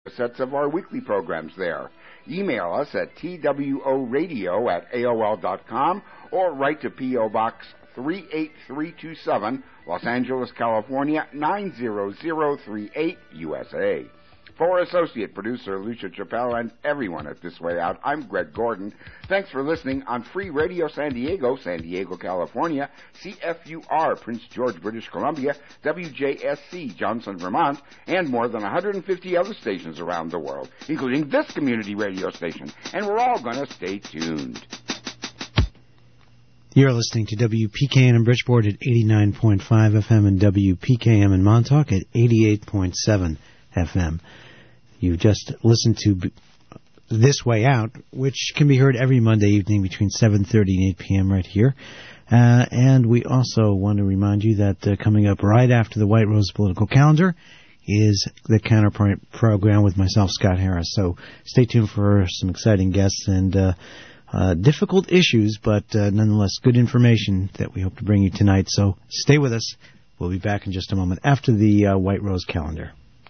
sets of our weekly programs there. Email us at tworadio@aol.com or write to P.O. Box 38327, Los Angeles, California, 90038, USA. For Associate Producer Lucia Chappelle and everyone at This Way Out, I'm Greg Gordon. Thanks for listening on Free Radio San Diego, California, CFUR, Prince George, British Columbia, WJSC, Johnson, Vermont, and more than 150 other stations around the world, including this community radio station. And we're all going to stay tuned. You're listening to WPKN in Bridgeport at 89.5 FM and WPKM in Montauk at 88.7 FM. You just listened to This Way Out, which can be heard every Monday evening between 7:30 and 8 p.m. right here. And we also want to remind you that coming up right after the White Rose Political Calendar is the Counterpoint program with myself, Scott Harris. So stay tuned for some exciting guests and difficult issues, but nonetheless good information that we hope to bring you tonight. So stay with us. We'll be back in just a moment after the White Rose Calendar.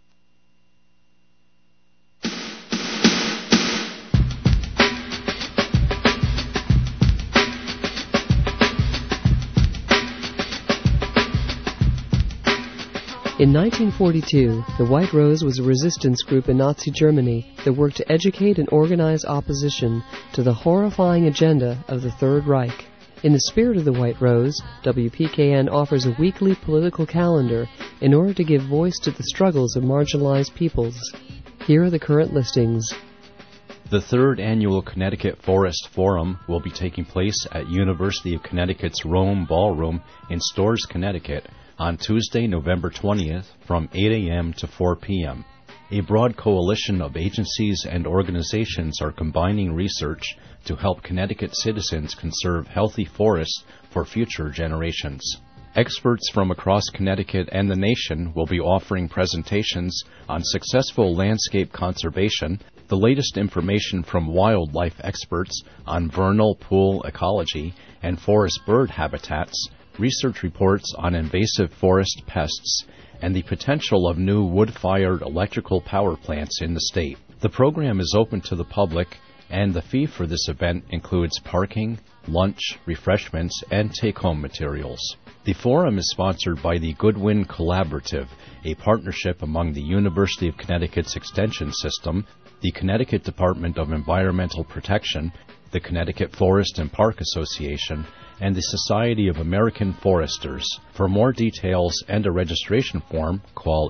In 1942, the White Rose was a resistance group in Nazi Germany that worked to educate and organize opposition to the horrifying agenda of the Third Reich. In the spirit of the White Rose, WPKN offers a weekly political calendar in order to give voice to the struggles of marginalized peoples. Here are the current listings. The third annual Connecticut Forest Forum will be taking place at University of Connecticut's Rome Ballroom in Storrs, Connecticut, on Tuesday, November 20th, from 8 a.m. to 4 p.m. A broad coalition of agencies and organizations are combining research to help Connecticut citizens conserve healthy forests for future generations. Experts from across Connecticut and the nation will be offering presentations on successful landscape conservation, the latest information from wildlife experts on vernal pool ecology and forest bird habitats, research reports on invasive forest pests, and the potential of new wood-fired electrical power plants in the state. The program is open to the public, and the fee for this event includes parking, lunch, refreshments, and take-home materials. The forum is sponsored by the Goodwin Collaborative, a partnership among the University of Connecticut's Extension System, the Connecticut Department of Environmental Protection, the Connecticut Forest and Park Association, and the Society of American Foresters. For more details and a registration form, call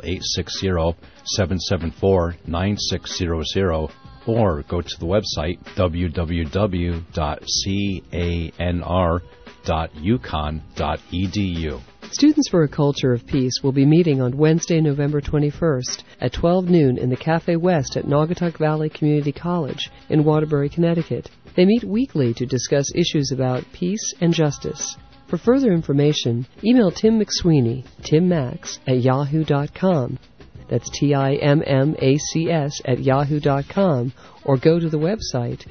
860-774-9600 or go to the website www.canr.uconn.edu. Students for a Culture of Peace will be meeting on Wednesday, November 21st at 12 noon in the Cafe West at Naugatuck Valley Community College in Waterbury, Connecticut. They meet weekly to discuss issues about peace and justice. For further information, email Tim McSweeney, timmax@yahoo.com. That's TIMMACS @yahoo.com, or go to the website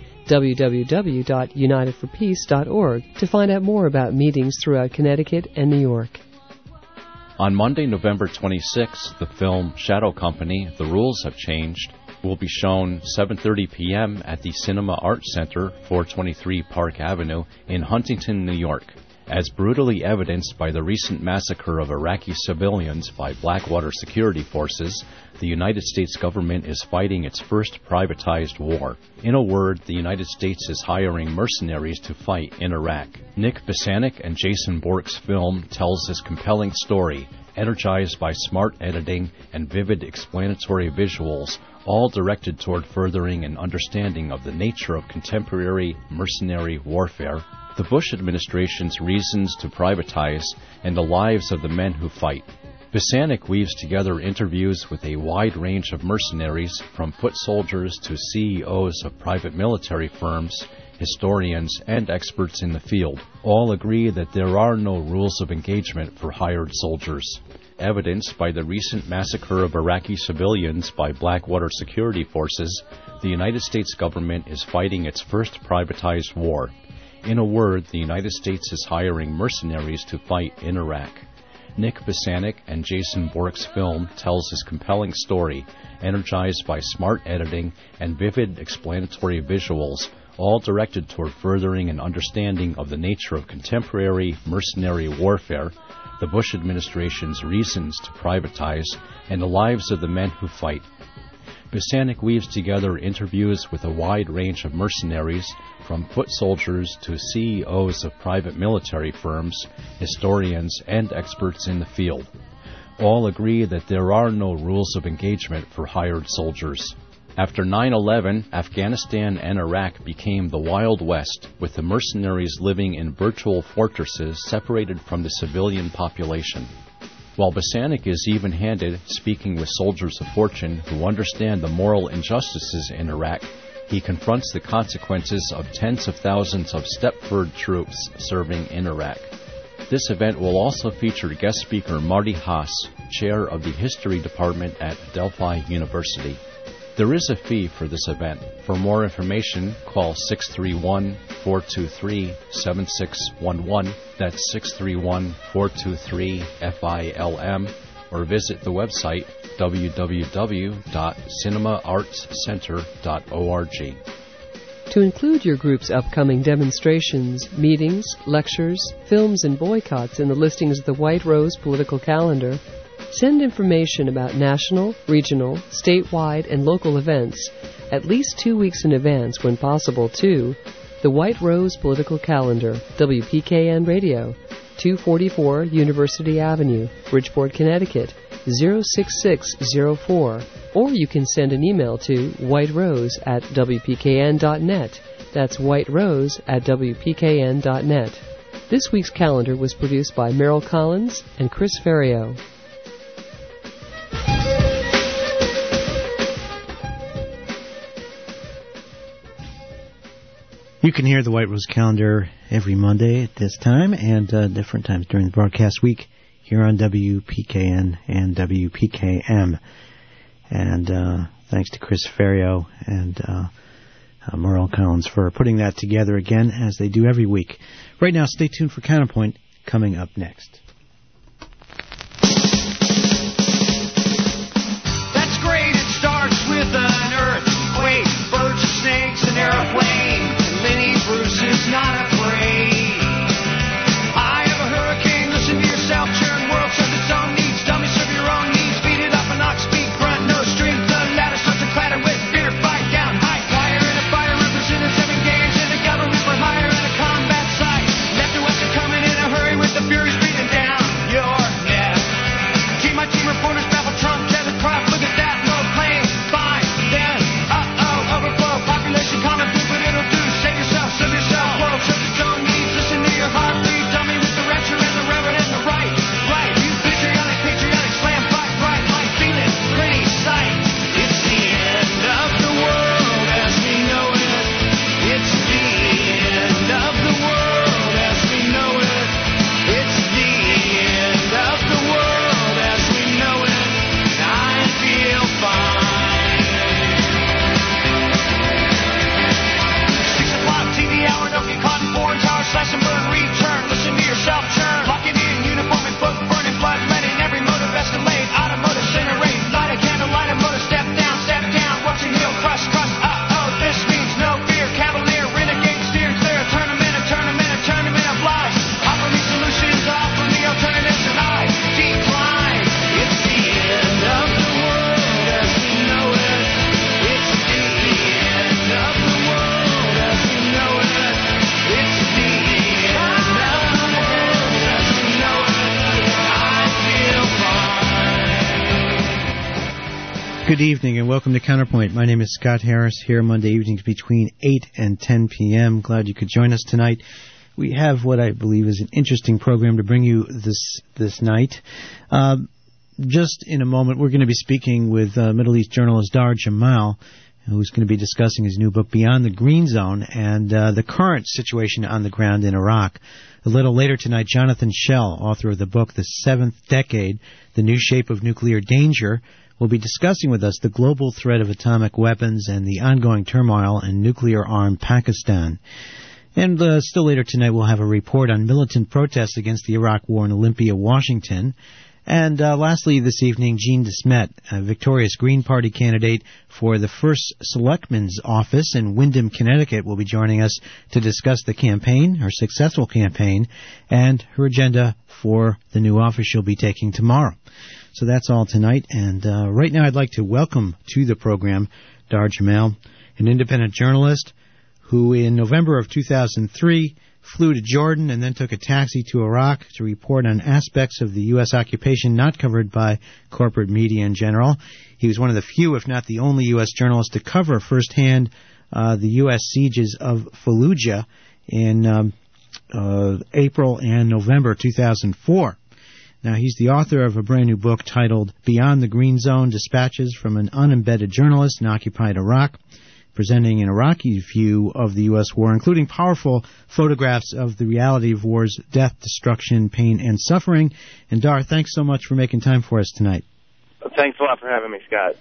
www.unitedforpeace.org to find out more about meetings throughout Connecticut and New York. On Monday, November 26th, the film Shadow Company, The Rules Have Changed, will be shown 7:30 p.m. at the Cinema Arts Center, 423 Park Avenue in Huntington, New York. As brutally evidenced by the recent massacre of Iraqi civilians by Blackwater security forces, the United States government is fighting its first privatized war. In a word, the United States is hiring mercenaries to fight in Iraq. Nick Bisanik and Jason Bork's film tells this compelling story, energized by smart editing and vivid explanatory visuals, all directed toward furthering an understanding of the nature of contemporary mercenary warfare, the Bush administration's reasons to privatize, and the lives of the men who fight. Bisanik weaves together interviews with a wide range of mercenaries, from foot soldiers to CEOs of private military firms, historians, and experts in the field. All agree that there are no rules of engagement for hired soldiers. Evidenced by the recent massacre of Iraqi civilians by Blackwater security forces, the United States government is fighting its first privatized war. In a word, the United States is hiring mercenaries to fight in Iraq. Nick Bisanik and Jason Bork's film tells his compelling story, energized by smart editing and vivid explanatory visuals, all directed toward furthering an understanding of the nature of contemporary mercenary warfare, the Bush administration's reasons to privatize, and the lives of the men who fight. Bisanik weaves together interviews with a wide range of mercenaries, from foot soldiers to CEOs of private military firms, historians, and experts in the field. All agree that there are no rules of engagement for hired soldiers. After 9/11, Afghanistan and Iraq became the Wild West, with the mercenaries living in virtual fortresses separated from the civilian population. While Bisanik is even-handed, speaking with soldiers of fortune who understand the moral injustices in Iraq, he confronts the consequences of tens of thousands of Stepford troops serving in Iraq. This event will also feature guest speaker Marty Haas, chair of the History Department at Delphi University. There is a fee for this event. For more information, call 631-423-7611. That's 631-423-FILM, or visit the website www.cinemaartscenter.org. To include your group's upcoming demonstrations, meetings, lectures, films, and boycotts in the listings of the White Rose political calendar, send information about national, regional, statewide, and local events at least 2 weeks in advance, when possible, to the White Rose Political Calendar, WPKN Radio, 244 University Avenue, Bridgeport, Connecticut, 06604. Or you can send an email to whiterose@wpkn.net. That's whiterose@wpkn.net. This week's calendar was produced by Merrill Collins and Chris Ferrio. You can hear the White Rose Calendar every Monday at this time and different times during the broadcast week here on WPKN and WPKM. And thanks to Chris Ferrio and Merle Collins for putting that together again, as they do every week. Right now, stay tuned for Counterpoint coming up next. That's great. It starts with an earthquake, birds and snakes, an airplane. Lenny Bruce is not afraid. I have a hurricane, listen to yourself, churn world serves its own needs, dummy serve your own needs, beat it up and knock, speak, grunt, no strength, the ladder starts to clatter with fear, fight down, high wire in a fire, represented 7 games in the government for hire in a combat site, left and west are coming in a hurry with the furies breathing down your neck. Team my team reporters baffle Trump, Kevin Croft, look at that, no plane, fine, then, overflow, population common food, but it'll do. Save yourself, world serves its own needs. Listen to your heartbeat, dummy with the rapture and the reverend and the right. You patriotic, slam, fight, right, like feeling, pretty sight. It's the end of the world as we know it. It's the end of the world as we know it. It's the end of the world as we know it. I feel fine. TV hour, don't get caught in foreign tower, slash and burn, return, listen to yourself churn, lock it in, uniform and book, burning blood, letting every motive escalate, automotive incinerate, light a candle, light a motor, step down, watch your heel crush, this means no fear, cavalier, renegade, steer clear, tournament of lies, offer me solutions, offer me alternatives, and I decline. It's the end of the world as we know it. It's the end of the world as we know it. It's the end of the world as we know it. I feel fine. Good evening and welcome to Counterpoint. My name is Scott Harris, here Monday evenings between 8 and 10 p.m. Glad you could join us tonight. We have what I believe is an interesting program to bring you this night. Just in a moment, we're going to be speaking with Middle East journalist Dar Jamal, who's going to be discussing his new book, Beyond the Green Zone, and the current situation on the ground in Iraq. A little later tonight, Jonathan Schell, author of the book, The Seventh Decade, The New Shape of Nuclear Danger, will be discussing with us the global threat of atomic weapons and the ongoing turmoil in nuclear-armed Pakistan. And still later tonight, we'll have a report on militant protests against the Iraq War in Olympia, Washington. And lastly, this evening, Jean DeSmet, a victorious Green Party candidate for the first selectman's office in Windham, Connecticut, will be joining us to discuss the campaign, her successful campaign, and her agenda for the new office she'll be taking tomorrow. So that's all tonight. And right now, I'd like to welcome to the program Dar Jamail, an independent journalist who in November of 2003 flew to Jordan and then took a taxi to Iraq to report on aspects of the U.S. occupation not covered by corporate media in general. He was one of the few, if not the only, U.S. journalist to cover firsthand the U.S. sieges of Fallujah in April and November 2004. Now, he's the author of a brand new book titled Beyond the Green Zone, Dispatches from an Unembedded Journalist in Occupied Iraq, presenting an Iraqi view of the U.S. war, including powerful photographs of the reality of war's death, destruction, pain, and suffering. And Dar, thanks so much for making time for us tonight. Thanks a lot for having me, Scott.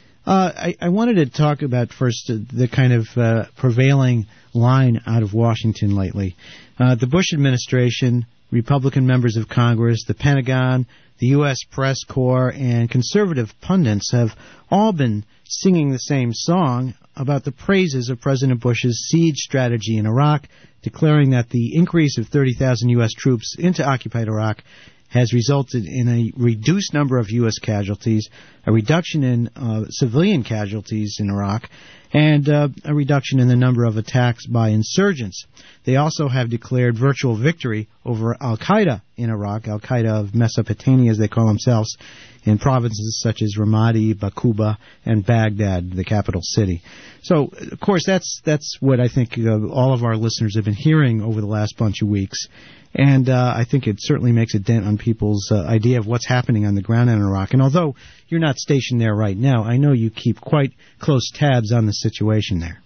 I wanted to talk about first the kind of prevailing line out of Washington lately. The Bush administration, Republican members of Congress, the Pentagon, the U.S. press corps, and conservative pundits have all been singing the same song about the praises of President Bush's siege strategy in Iraq, declaring that the increase of 30,000 U.S. troops into occupied Iraq has resulted in a reduced number of U.S. casualties, a reduction in civilian casualties in Iraq, and a reduction in the number of attacks by insurgents. They also have declared virtual victory over al-Qaeda in Iraq, al-Qaeda of Mesopotamia, as they call themselves, in provinces such as Ramadi, Bakuba, and Baghdad, the capital city. So, of course, that's what I think all of our listeners have been hearing over the last bunch of weeks. And I think it certainly makes a dent on people's idea of what's happening on the ground in Iraq. And although you're not stationed there right now, I know you keep quite close tabs on the situation there.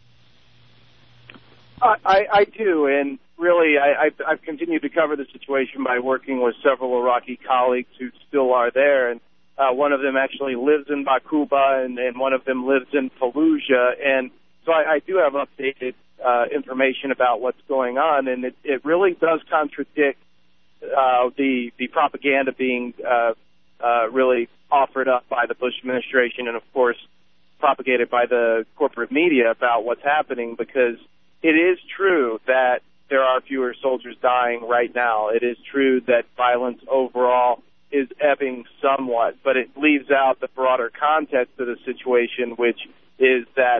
I do, and really I've continued to cover the situation by working with several Iraqi colleagues who still are there. And one of them actually lives in Bakuba, and one of them lives in Fallujah. And so I do have updated information about what's going on, and it really does contradict the propaganda being really offered up by the Bush administration and, of course, propagated by the corporate media about what's happening, because it is true that there are fewer soldiers dying right now. It is true that violence overall is ebbing somewhat, but it leaves out the broader context of the situation, which is that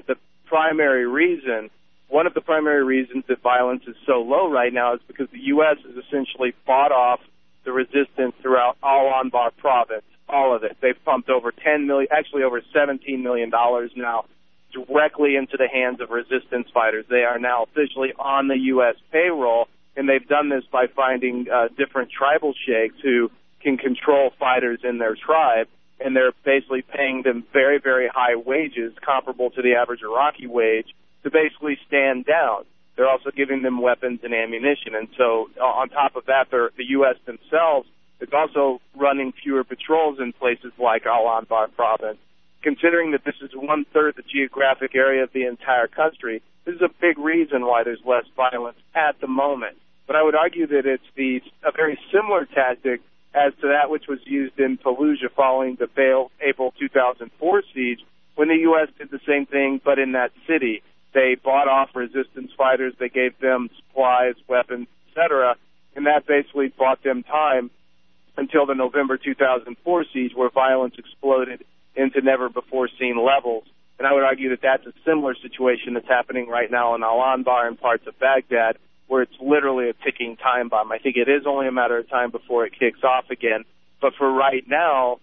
one of the primary reasons that violence is so low right now is because the U.S. has essentially fought off the resistance throughout Al-Anbar province, all of it. They've pumped over $10 million, actually over $17 million now, directly into the hands of resistance fighters. They are now officially on the U.S. payroll, and they've done this by finding different tribal sheikhs who can control fighters in their tribe, and they're basically paying them very, very high wages, comparable to the average Iraqi wage, to basically stand down. They're also giving them weapons and ammunition. And so on top of that, the U.S. themselves is also running fewer patrols in places like Al-Anbar province. Considering that this is one-third the geographic area of the entire country, this is a big reason why there's less violence at the moment. But I would argue that it's a very similar tactic as to that which was used in Fallujah following the April 2004 siege, when the U.S. did the same thing, but in that city. They bought off resistance fighters, they gave them supplies, weapons, etc., and that basically bought them time until the November 2004 siege, where violence exploded into never-before-seen levels. And I would argue that that's a similar situation that's happening right now in Al-Anbar and parts of Baghdad, where it's literally a ticking time bomb. I think it is only a matter of time before it kicks off again. But for right now,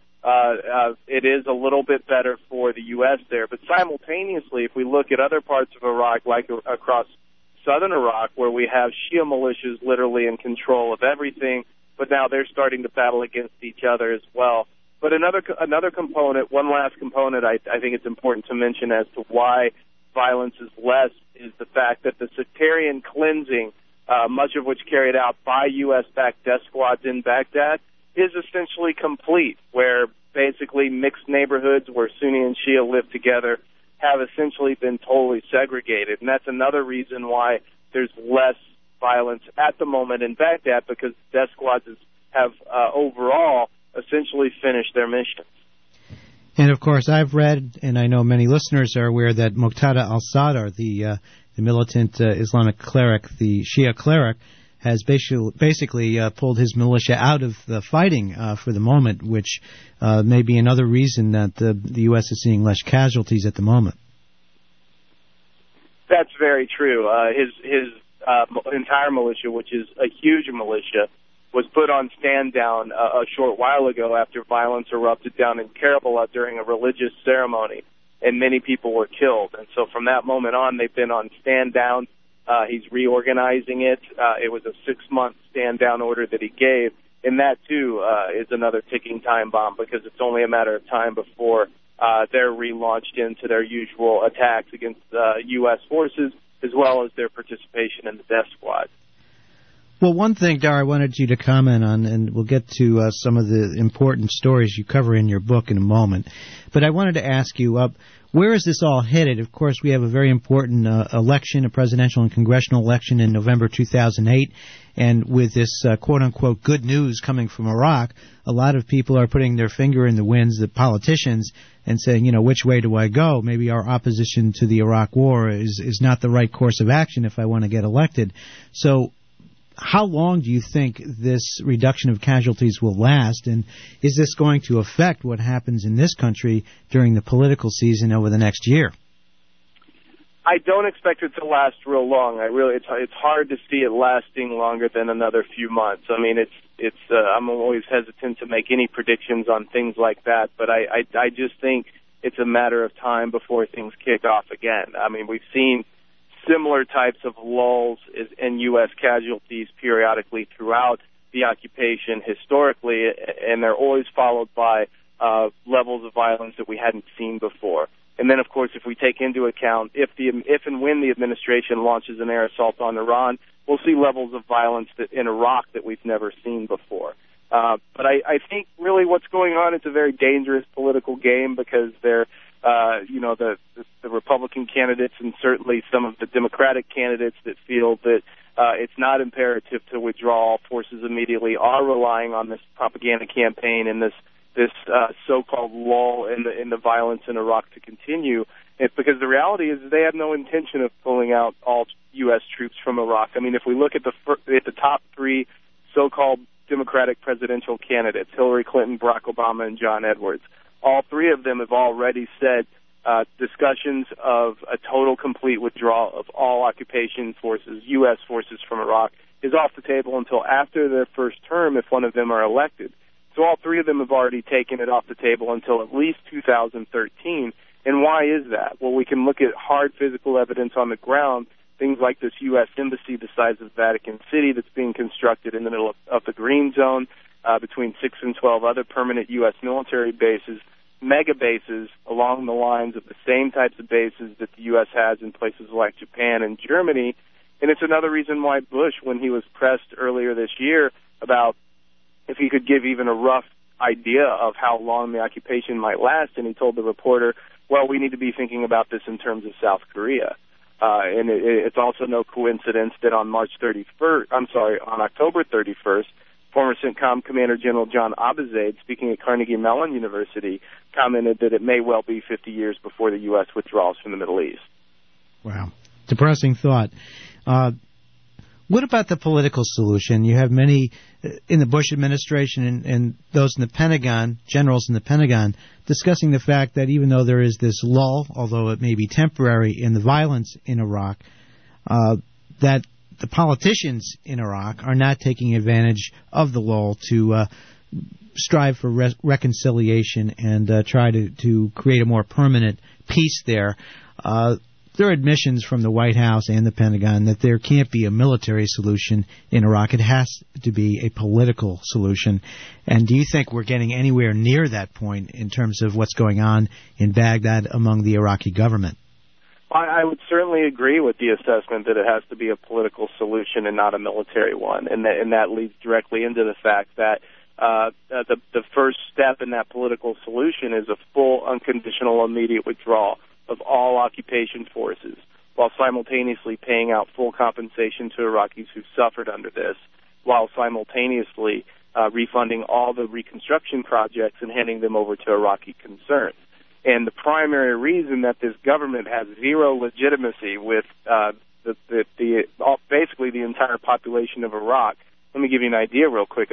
it is a little bit better for the U.S. there. But simultaneously, if we look at other parts of Iraq, like across southern Iraq, where we have Shia militias literally in control of everything, but now they're starting to battle against each other as well. But another component, one last component I think it's important to mention as to why violence is less, is the fact that the sectarian cleansing, much of which carried out by U.S.-backed death squads in Baghdad, is essentially complete, where basically mixed neighborhoods where Sunni and Shia live together have essentially been totally segregated. And that's another reason why there's less violence at the moment in Baghdad because death squads have overall essentially finished their mission. And, of course, I've read, and I know many listeners are aware, that Muqtada al-Sadr, the militant Islamic cleric, the Shia cleric, has basically pulled his militia out of the fighting for the moment, which may be another reason that the U.S. is seeing less casualties at the moment. That's very true. His entire militia, which is a huge militia, was put on stand down a short while ago after violence erupted down in Karbala during a religious ceremony, and many people were killed. And so from that moment on, they've been on stand down. He's reorganizing it. It was a 6-month stand down order that he gave, and that too is another ticking time bomb because it's only a matter of time before they're relaunched into their usual attacks against U.S. forces, as well as their participation in the death squad. Well, one thing, Dar, I wanted you to comment on, and we'll get to some of the important stories you cover in your book in a moment, but I wanted to ask you, where is this all headed? Of course, we have a very important election, a presidential and congressional election in November 2008, and with this quote-unquote good news coming from Iraq, a lot of people are putting their finger in the winds, the politicians, and saying, you know, which way do I go? Maybe our opposition to the Iraq war is not the right course of action if I want to get elected. So how long do you think this reduction of casualties will last, and is this going to affect what happens in this country during the political season over the next year? I don't expect it to last real long. It's hard to see it lasting longer than another few months. I mean, I'm always hesitant to make any predictions on things like that, but I just think it's a matter of time before things kick off again. I mean, we've seen similar types of lulls in U.S. casualties periodically throughout the occupation historically, and they're always followed by levels of violence that we hadn't seen before. And then, of course, if we take into account if and when the administration launches an air assault on Iran, we'll see levels of violence in Iraq that we've never seen before. But I think really what's going on, it's a very dangerous political game because they're the Republican candidates and certainly some of the Democratic candidates that feel that it's not imperative to withdraw all forces immediately are relying on this propaganda campaign and this so-called lull in the violence in Iraq to continue. It's because the reality is they have no intention of pulling out all U.S. troops from Iraq. I mean, if we look at the top 3 so-called Democratic presidential candidates, Hillary Clinton, Barack Obama, and John Edwards, all 3 of them have already said discussions of a total complete withdrawal of all occupation forces, U.S. forces from Iraq, is off the table until after their first term if one of them are elected. So all 3 of them have already taken it off the table until at least 2013. And why is that? Well, we can look at hard physical evidence on the ground, things like this U.S. embassy the size of Vatican City that's being constructed in the middle of the Green Zone, between 6 and 12 other permanent U.S. military bases, mega bases along the lines of the same types of bases that the U.S. has in places like Japan and Germany. And it's another reason why Bush, when he was pressed earlier this year about if he could give even a rough idea of how long the occupation might last, and he told the reporter, well, we need to be thinking about this in terms of South Korea. And it's also no coincidence that on October 31st, former CENTCOM Commander General John Abizaid, speaking at Carnegie Mellon University, commented that it may well be 50 years before the U.S. withdraws from the Middle East. Wow. Depressing thought. What about the political solution? You have many in the Bush administration and those in the Pentagon, generals in the Pentagon, discussing the fact that even though there is this lull, although it may be temporary, in the violence in Iraq, that the politicians in Iraq are not taking advantage of the lull to strive for reconciliation and try to create a more permanent peace there. There are admissions from the White House and the Pentagon that there can't be a military solution in Iraq. It has to be a political solution. And do you think we're getting anywhere near that point in terms of what's going on in Baghdad among the Iraqi government? I would certainly agree with the assessment that it has to be a political solution and not a military one, and that leads directly into the fact that the first step in that political solution is a full, unconditional, immediate withdrawal of all occupation forces, while simultaneously paying out full compensation to Iraqis who suffered under this, while simultaneously refunding all the reconstruction projects and handing them over to Iraqi concerns. And the primary reason that this government has zero legitimacy with basically the entire population of Iraq. Let me give you an idea real quick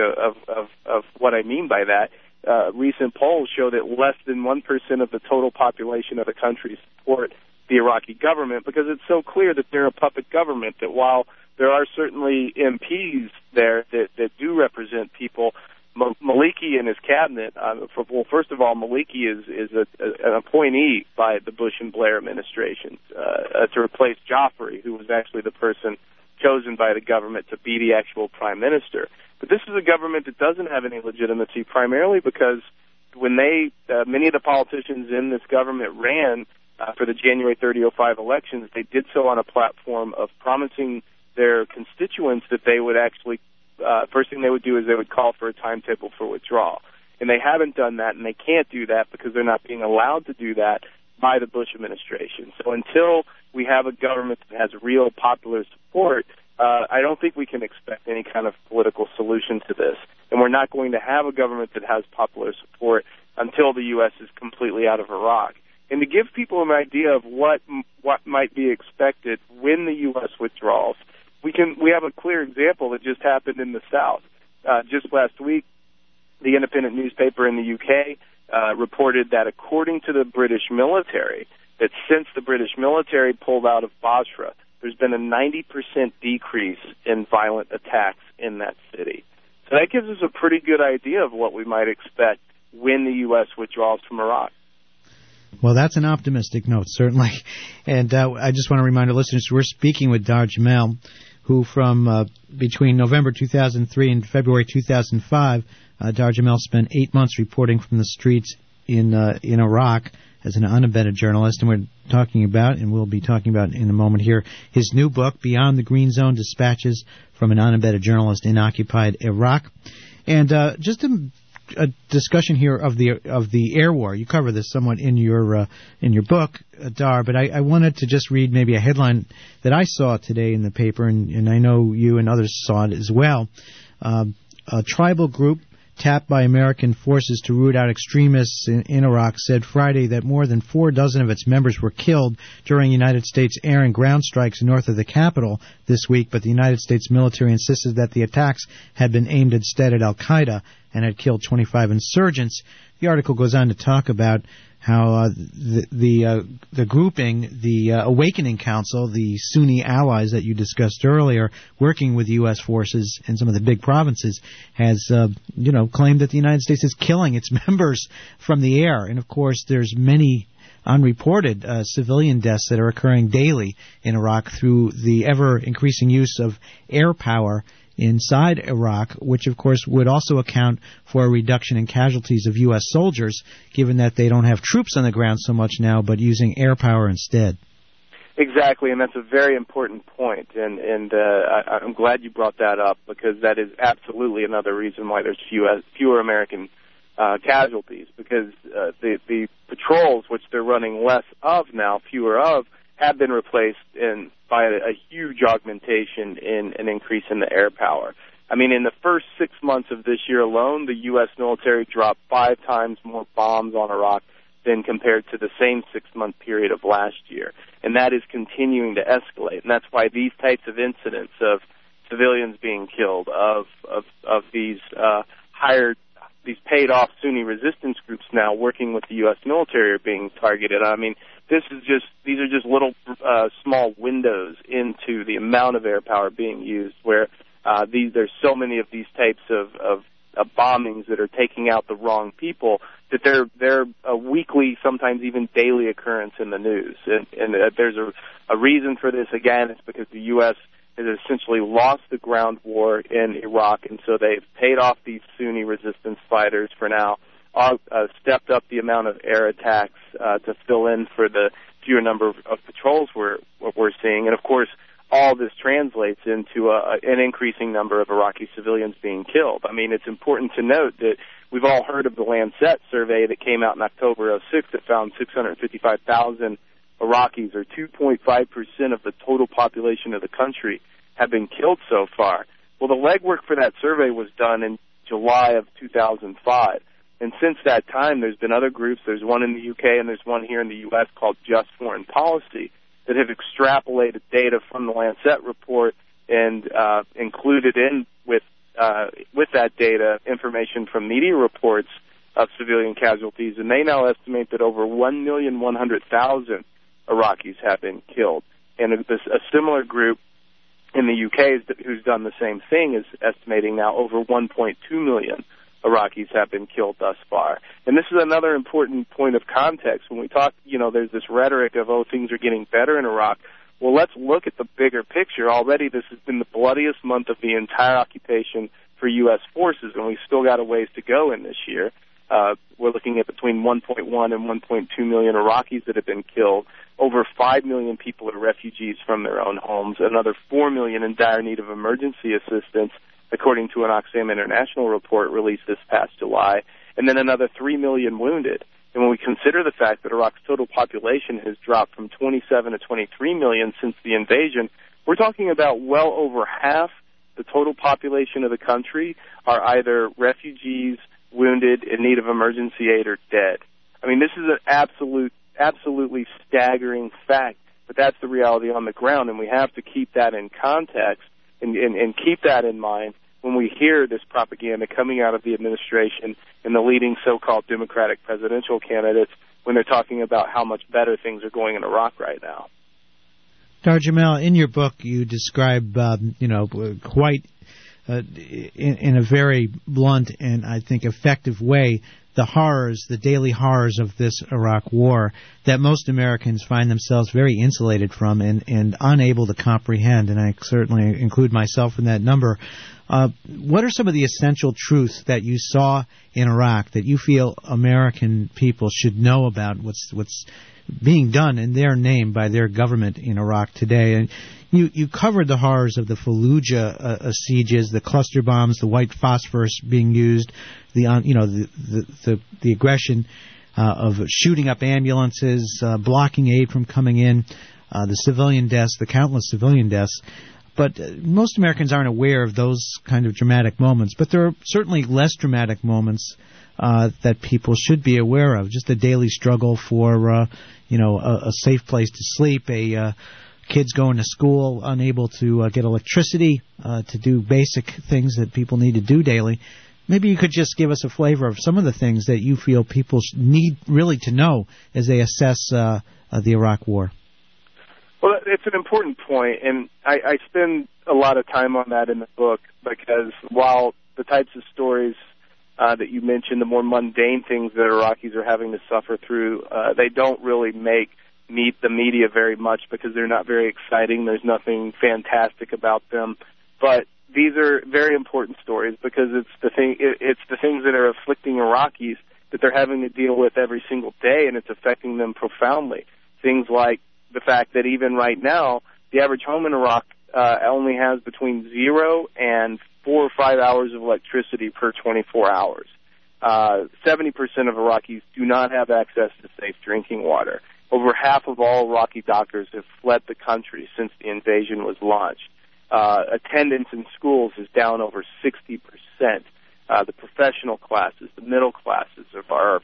of what I mean by that. Recent polls show that less than 1% of the total population of the country support the Iraqi government, because it's so clear that they're a puppet government, that while there are certainly MPs there that do represent people, Maliki and his cabinet, first of all, Maliki is an appointee by the Bush and Blair administrations to replace Joffrey, who was actually the person chosen by the government to be the actual prime minister. But this is a government that doesn't have any legitimacy, primarily because when many of the politicians in this government ran for the January 3005 elections, they did so on a platform of promising their constituents that they would actually first thing they would do is they would call for a timetable for withdrawal. And they haven't done that, and they can't do that because they're not being allowed to do that by the Bush administration. So until we have a government that has real popular support, I don't think we can expect any kind of political solution to this. And we're not going to have a government that has popular support until the U.S. is completely out of Iraq. And to give people an idea of what might be expected when the U.S. withdraws, we have a clear example that just happened in the South. Just last week, the independent newspaper in the UK reported that according to the British military, that since the British military pulled out of Basra, there's been a 90% decrease in violent attacks in that city. So that gives us a pretty good idea of what we might expect when the U.S. withdraws from Iraq. Well, that's an optimistic note, certainly. And I just want to remind our listeners, we're speaking with Dar Jamel, who from between November 2003 and February 2005, Dar Jamel spent 8 months reporting from the streets in Iraq as an unabetted journalist. And we're talking about, and we'll be talking about in a moment here, his new book, Beyond the Green Zone, Dispatches from an Unabetted Journalist in Occupied Iraq. And just a discussion here of the air war. You cover this somewhat in your book, Dar, but I wanted to just read maybe a headline that I saw today in the paper, and I know you and others saw it as well. A tribal group tapped by American forces to root out extremists in Iraq said Friday that more than 4 dozen of its members were killed during United States air and ground strikes north of the capital this week, but the United States military insisted that the attacks had been aimed instead at al-Qaeda and had killed 25 insurgents. The article goes on to talk about how the grouping, the Awakening Council, the Sunni allies that you discussed earlier, working with U.S. forces in some of the big provinces, has claimed that the United States is killing its members from the air. And of course, there's many unreported civilian deaths that are occurring daily in Iraq through the ever-increasing use of air power inside Iraq, which of course would also account for a reduction in casualties of U.S. soldiers, given that they don't have troops on the ground so much now, but using air power instead. Exactly, and that's a very important point, and I'm glad you brought that up, because that is absolutely another reason why there's fewer American casualties, because the patrols, which they're running less of now, fewer of, have been replaced by a huge augmentation in an increase in the air power. I mean, in the first 6 months of this year alone, the U.S. military dropped 5 times more bombs on Iraq than compared to the same 6-month period of last year. And that is continuing to escalate. And that's why these types of incidents of civilians being killed, of these these paid-off Sunni resistance groups now working with the U.S. military are being targeted. I mean, these are just little small windows into the amount of air power being used, where there's so many of these types of bombings that are taking out the wrong people that they're a weekly, sometimes even daily occurrence in the news. And there's a reason for this. Again, it's because the U.S. has essentially lost the ground war in Iraq, and so they've paid off these Sunni resistance fighters for now, stepped up the amount of air attacks to fill in for the fewer number of patrols we're seeing. And, of course, all this translates into an increasing number of Iraqi civilians being killed. I mean, it's important to note that we've all heard of the Lancet survey that came out in October of 2006 that found 655,000 Iraqis, or 2.5% of the total population of the country, have been killed so far. Well, the legwork for that survey was done in July of 2005. And since that time, there's been other groups. There's one in the UK and there's one here in the U.S. called Just Foreign Policy that have extrapolated data from the Lancet report and included in with that data information from media reports of civilian casualties. And they now estimate that over 1,100,000 Iraqis have been killed. And a similar group in the UK who's done the same thing is estimating now over 1.2 million Iraqis have been killed thus far. And this is another important point of context. When we talk, there's this rhetoric of, things are getting better in Iraq. Well, let's look at the bigger picture. Already this has been the bloodiest month of the entire occupation for U.S. forces, and we've still got a ways to go in this year. We're looking at between 1.1 and 1.2 million Iraqis that have been killed. Over 5 million people are refugees from their own homes. Another 4 million in dire need of emergency assistance, according to an Oxfam International report released this past July. And then another 3 million wounded. And when we consider the fact that Iraq's total population has dropped from 27 to 23 million since the invasion, we're talking about well over half the total population of the country are either refugees, wounded, in need of emergency aid, or dead. I mean, this is an absolutely staggering fact, but that's the reality on the ground, and we have to keep that in context and keep that in mind when we hear this propaganda coming out of the administration and the leading so-called Democratic presidential candidates when they're talking about how much better things are going in Iraq right now. Jamal, in your book, you describe, quite in a very blunt and I think effective way the daily horrors of this Iraq war that most Americans find themselves very insulated from and unable to comprehend, and I certainly include myself in that number. What are some of the essential truths that you saw in Iraq that you feel American people should know about what's being done in their name by their government in Iraq today? And you covered the horrors of the Fallujah sieges, the cluster bombs, the white phosphorus being used, the aggression of shooting up ambulances, blocking aid from coming in, the civilian deaths, the countless civilian deaths. But most Americans aren't aware of those kind of dramatic moments. But there are certainly less dramatic moments that people should be aware of. Just the daily struggle for, a safe place to sleep, kids going to school, unable to get electricity, to do basic things that people need to do daily. Maybe you could just give us a flavor of some of the things that you feel people need really to know as they assess the Iraq War. Well, it's an important point, and I spend a lot of time on that in the book because while the types of stories that you mentioned, the more mundane things that Iraqis are having to suffer through, they don't really make the media very much because they're not very exciting. There's nothing fantastic about them. But these are very important stories because it's the things that are afflicting Iraqis that they're having to deal with every single day, and it's affecting them profoundly. Things like the fact that even right now, the average home in Iraq only has between 0 and 4 or 5 hours of electricity per 24 hours. 70% of Iraqis do not have access to safe drinking water. Over half of all Iraqi doctors have fled the country since the invasion was launched. Attendance in schools is down over 60%. The professional classes, the middle classes are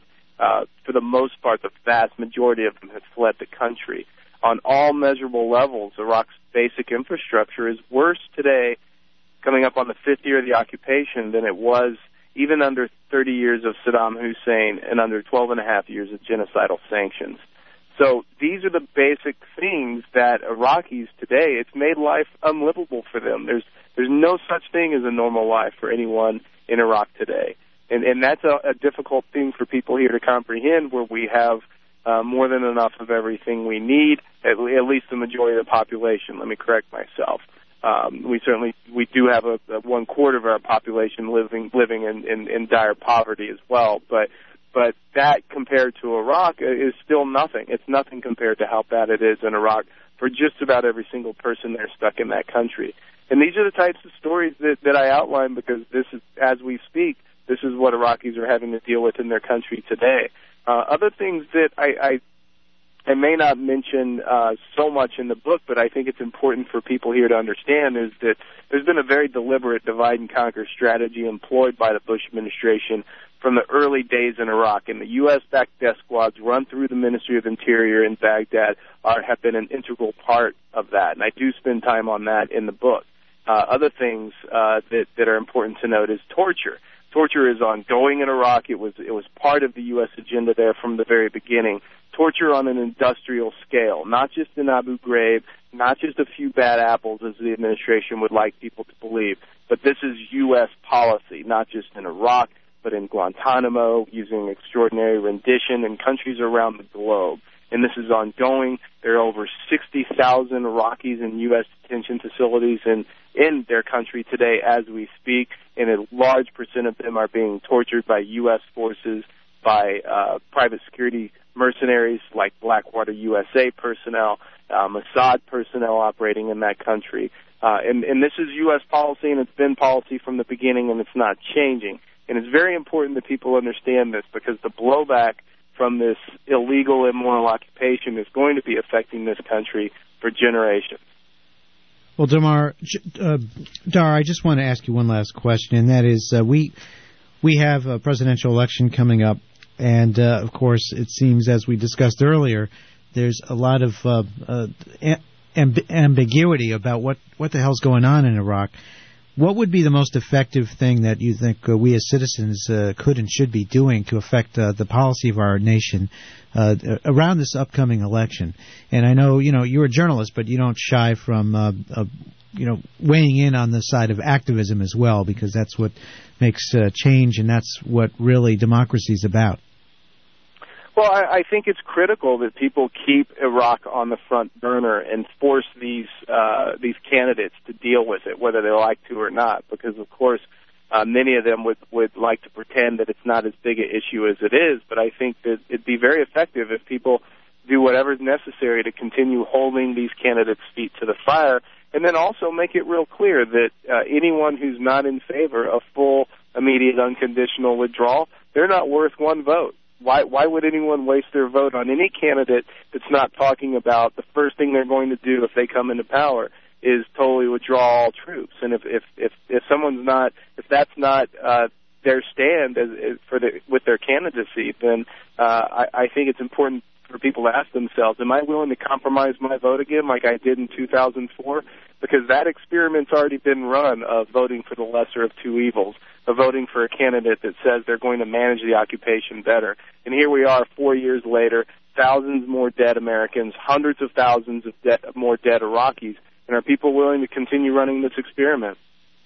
for the most part, the vast majority of them have fled the country. On all measurable levels, Iraq's basic infrastructure is worse today, coming up on the 5th year of the occupation, than it was even under 30 years of Saddam Hussein and under 12 and a half years of genocidal sanctions. So these are the basic things that Iraqis today, it's made life unlivable for them. There's no such thing as a normal life for anyone in Iraq today. And that's a difficult thing for people here to comprehend, where we have more than enough of everything we need, at least the majority of the population. Let me correct myself. We do have a 1/4 of our population living in dire poverty as well, but that compared to Iraq is still nothing. It's nothing compared to how bad it is in Iraq for just about every single person there stuck in that country. And these are the types of stories that I outline because this is, as we speak, this is what Iraqis are having to deal with in their country today. Other things that I may not mention so much in the book, but I think it's important for people here to understand is that there's been a very deliberate divide-and-conquer strategy employed by the Bush administration from the early days in Iraq. And the U.S.-backed death squads run through the Ministry of Interior in Baghdad have been an integral part of that. And I do spend time on that in the book. Other things that are important to note is torture. Torture is ongoing in Iraq. It was part of the U.S. agenda there from the very beginning. Torture on an industrial scale, not just in Abu Ghraib, not just a few bad apples, as the administration would like people to believe, but this is U.S. policy, not just in Iraq, but in Guantanamo, using extraordinary rendition in countries around the globe. And this is ongoing. There are over 60,000 Iraqis in U.S. detention facilities in their country today as we speak, and a large percent of them are being tortured by U.S. forces, by private security mercenaries like Blackwater USA personnel, Mossad personnel operating in that country. And this is U.S. policy, and it's been policy from the beginning, and it's not changing. And it's very important that people understand this, because the blowback from this illegal, immoral occupation is going to be affecting this country for generations. Well, Dar, I just want to ask you one last question, and that is we have a presidential election coming up, and, of course, it seems, as we discussed earlier, there's a lot of ambiguity about what the hell's going on in Iraq. What would be the most effective thing that you think we as citizens could and should be doing to affect the policy of our nation around this upcoming election? And I know, you're a journalist, but you don't shy from, weighing in on the side of activism as well, because that's what makes change, and that's what really democracy is about. Well, I think it's critical that people keep Iraq on the front burner and force these candidates to deal with it, whether they like to or not, because, of course, many of them would like to pretend that it's not as big an issue as it is, but I think that it'd be very effective if people do whatever's necessary to continue holding these candidates' feet to the fire, and then also make it real clear that anyone who's not in favor of full, immediate, unconditional withdrawal, they're not worth one vote. Why would anyone waste their vote on any candidate that's not talking about the first thing they're going to do if they come into power is totally withdraw all troops? And if someone's not, if that's not their stand with their candidacy, then I think it's important for people to ask themselves, am I willing to compromise my vote again like I did in 2004? Because that experiment's already been run of voting for the lesser of two evils, of voting for a candidate that says they're going to manage the occupation better. And here we are 4 years later, thousands more dead Americans, hundreds of thousands of more dead Iraqis. And are people willing to continue running this experiment?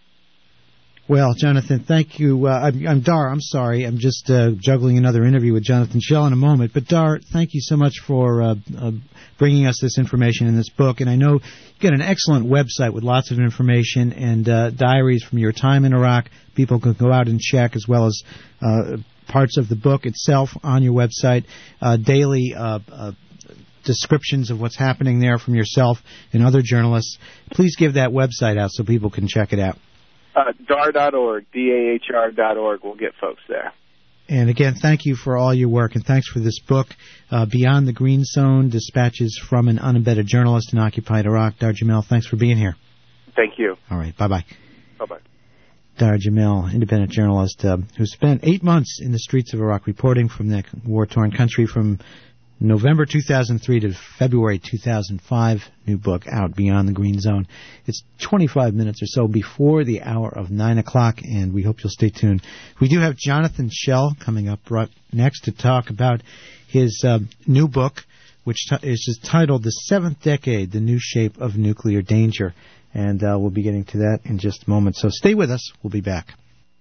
Well, Jonathan, thank you. I'm Dar. I'm sorry. I'm just juggling another interview with Jonathan Schell in a moment. But, Dar, thank you so much for bringing us this information in this book. And I know you've got an excellent website with lots of information and diaries from your time in Iraq. People can go out and check, as well as parts of the book itself on your website, daily descriptions of what's happening there from yourself and other journalists. Please give that website out so people can check it out. DAR.org, DAHR.org will get folks there. And again, thank you for all your work, and thanks for this book, Beyond the Green Zone, Dispatches from an Unembedded Journalist in Occupied Iraq. Dar Jamail, thanks for being here. Thank you. All right, bye-bye. Bye-bye. Dar Jamail, independent journalist who spent 8 months in the streets of Iraq reporting from the war-torn country from November 2003 to February 2005, new book out, Beyond the Green Zone. It's 25 minutes or so before the hour of 9 o'clock, and we hope you'll stay tuned. We do have Jonathan Schell coming up right next to talk about his new book, which is just titled The Seventh Decade, The New Shape of Nuclear Danger. And we'll be getting to that in just a moment. So stay with us. We'll be back.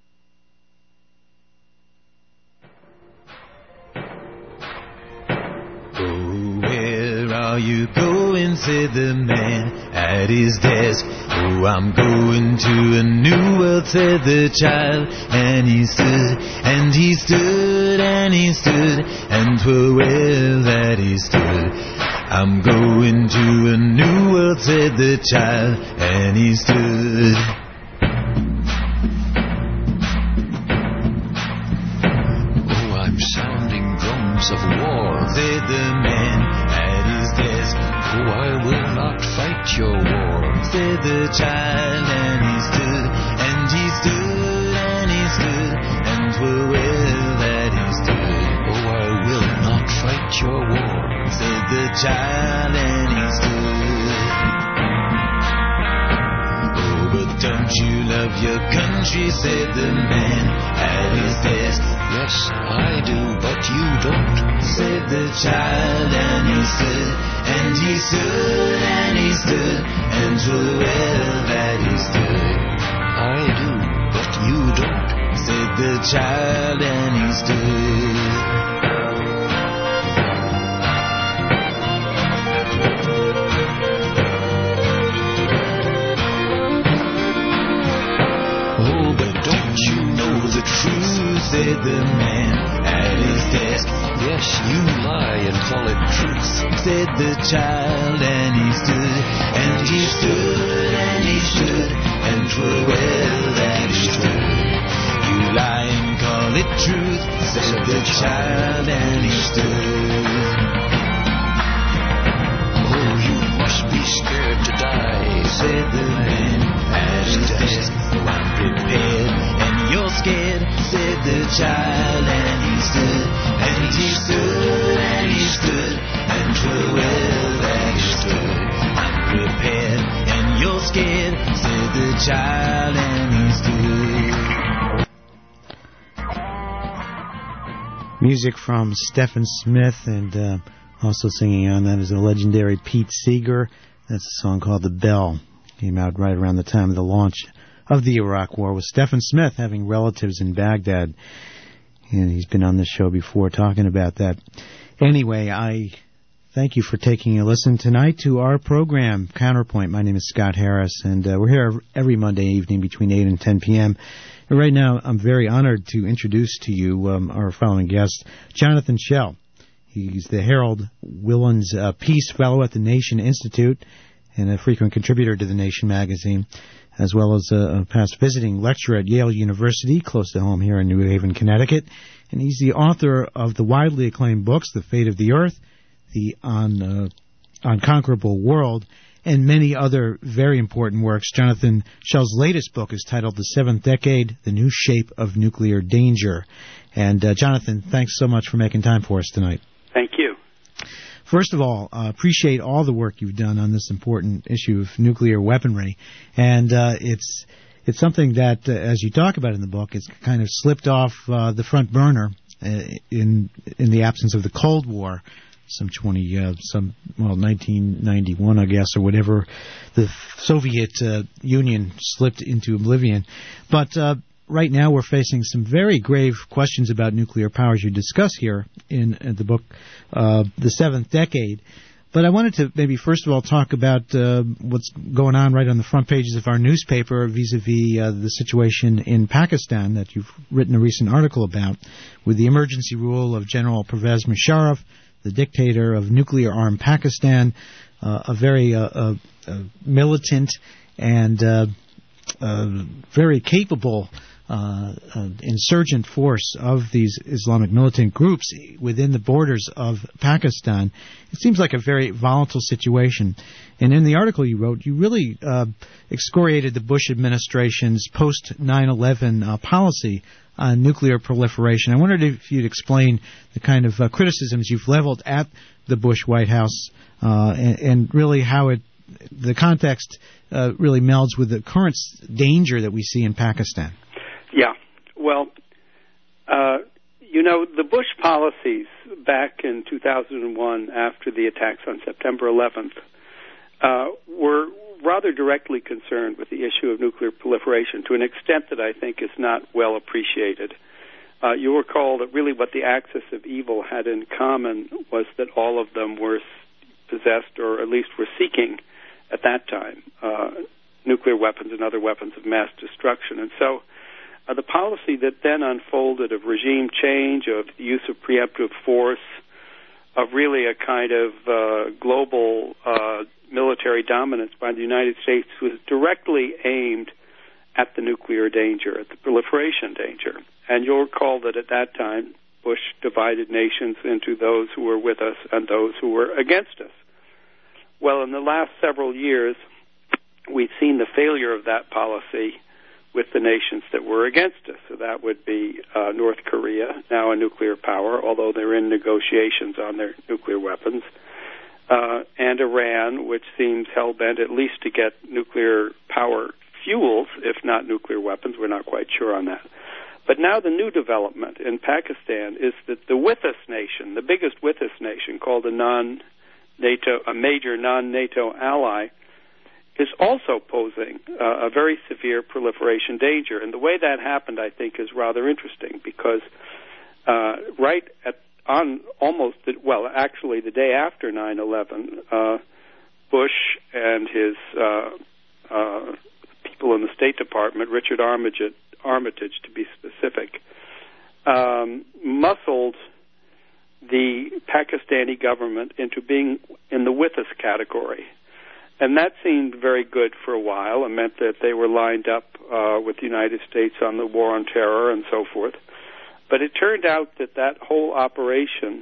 Are you going, said the man at his desk. Oh, I'm going to a new world, said the child. And he stood, and he stood, and he stood, and 'twere well that he stood. I'm going to a new world, said the child, and he stood. Oh, I'm sounding drums of war, said the man Oh, I will not fight your war, said the child, and he stood, and he stood, and he stood, and 'twere well that he stood. Oh, I will not fight your war, said the child, and he stood. Oh, but don't you love your country, said the man at his desk. Yes, I do, but you don't, said the child, and he stood, and he stood, and he stood, and 'twere well that he stood. I do, but you don't, said the child, and he stood. The truth, said the man at his desk. Yes, you lie and call it truth, said the child, and he stood, and he stood, and he stood, and 'twere well that he stood. You lie and call it truth, said the child, and he stood. Oh, you must be scared to die, said the man at his desk. Oh, I'm prepared, and you're scared, said the child, and he stood, and he stood, and he stood, and 'twere well that he stood. I'm prepared, and you're scared, said the child, and he stood. Music from Stephen Smith, and also singing on that is the legendary Pete Seeger. That's a song called The Bell. Came out right around the time of the launch of the Iraq War, with Stephen Smith having relatives in Baghdad. And he's been on this show before talking about that. Anyway, I thank you for taking a listen tonight to our program, Counterpoint. My name is Scott Harris, and we're here every Monday evening between 8 and 10 p.m. And right now, I'm very honored to introduce to you our following guest, Jonathan Schell. He's the Harold Willans Peace Fellow at the Nation Institute and a frequent contributor to the Nation magazine, as well as a past visiting lecturer at Yale University, close to home here in New Haven, Connecticut. And he's the author of the widely acclaimed books, The Fate of the Earth, The Unconquerable World, and many other very important works. Jonathan Schell's latest book is titled The Seventh Decade, The New Shape of Nuclear Danger. And Jonathan, thanks so much for making time for us tonight. Thank you. First of all, appreciate all the work you've done on this important issue of nuclear weaponry. And it's something that, as you talk about in the book, it's kind of slipped off the front burner in the absence of the Cold War. 1991, I guess, or whatever, the Soviet Union slipped into oblivion. But right now we're facing some very grave questions about nuclear powers you discuss here in the book, The Seventh Decade. But I wanted to maybe first of all talk about what's going on right on the front pages of our newspaper vis-a-vis the situation in Pakistan that you've written a recent article about, with the emergency rule of General Pervez Musharraf, the dictator of nuclear-armed Pakistan, a very militant and very capable insurgent force of these Islamic militant groups within the borders of Pakistan. It seems like a very volatile situation. And in the article you wrote, you really excoriated the Bush administration's post-9/11 policy on nuclear proliferation. I wondered if you'd explain the kind of criticisms you've leveled at the Bush White House and really how the context really melds with the current danger that we see in Pakistan. Yeah. Well, the Bush policies back in 2001 after the attacks on September 11th were rather directly concerned with the issue of nuclear proliferation to an extent that I think is not well appreciated. You'll recall that really what the axis of evil had in common was that all of them were possessed, or at least were seeking at that time, nuclear weapons and other weapons of mass destruction. And so the policy that then unfolded of regime change, of the use of preemptive force, of really a kind of global military dominance by the United States was directly aimed at the nuclear danger, at the proliferation danger. And you'll recall that at that time, Bush divided nations into those who were with us and those who were against us. Well, in the last several years, we've seen the failure of that policy with the nations that were against us. So that would be North Korea, now a nuclear power, although they're in negotiations on their nuclear weapons, and Iran, which seems hell-bent at least to get nuclear power fuels, if not nuclear weapons. We're not quite sure on that. But now the new development in Pakistan is that the with us nation, the biggest with us nation, called a major non-NATO ally, is also posing a very severe proliferation danger. And the way that happened, I think, is rather interesting because actually the day after 9/11, Bush and his people in the State Department, Richard Armitage to be specific, muscled the Pakistani government into being in the with us category. And that seemed very good for a while. It meant that they were lined up with the United States on the war on terror and so forth. But it turned out that that whole operation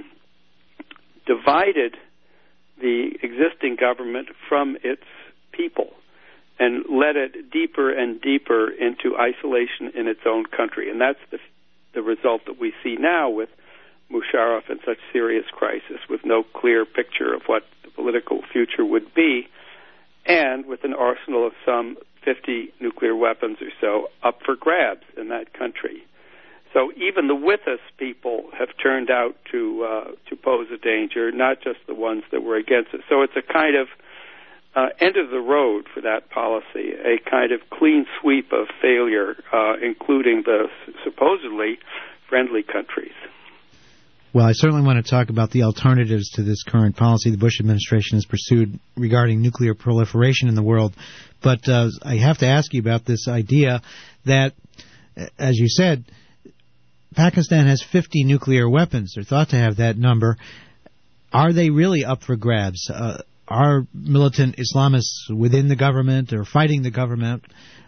divided the existing government from its people and led it deeper and deeper into isolation in its own country. And that's the result that we see now with Musharraf in such serious crisis, with no clear picture of what the political future would be, and with an arsenal of some 50 nuclear weapons or so up for grabs in that country. So even the with us people have turned out to pose a danger, not just the ones that were against it. So it's a kind of end of the road for that policy, a kind of clean sweep of failure, including the supposedly friendly countries. Well, I certainly want to talk about the alternatives to this current policy the Bush administration has pursued regarding nuclear proliferation in the world. But I have to ask you about this idea that, as you said, Pakistan has 50 nuclear weapons. They're thought to have that number. Are they really up for grabs? Are militant Islamists within the government or fighting the government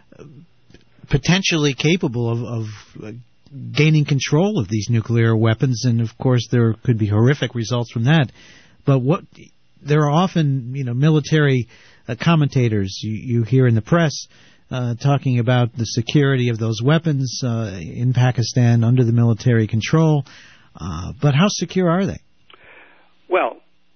potentially capable of gaining control of these nuclear weapons? And of course there could be horrific results from that. But there are often military commentators you hear in the press talking about the security of those weapons in Pakistan under the military control. But how secure are they? Well,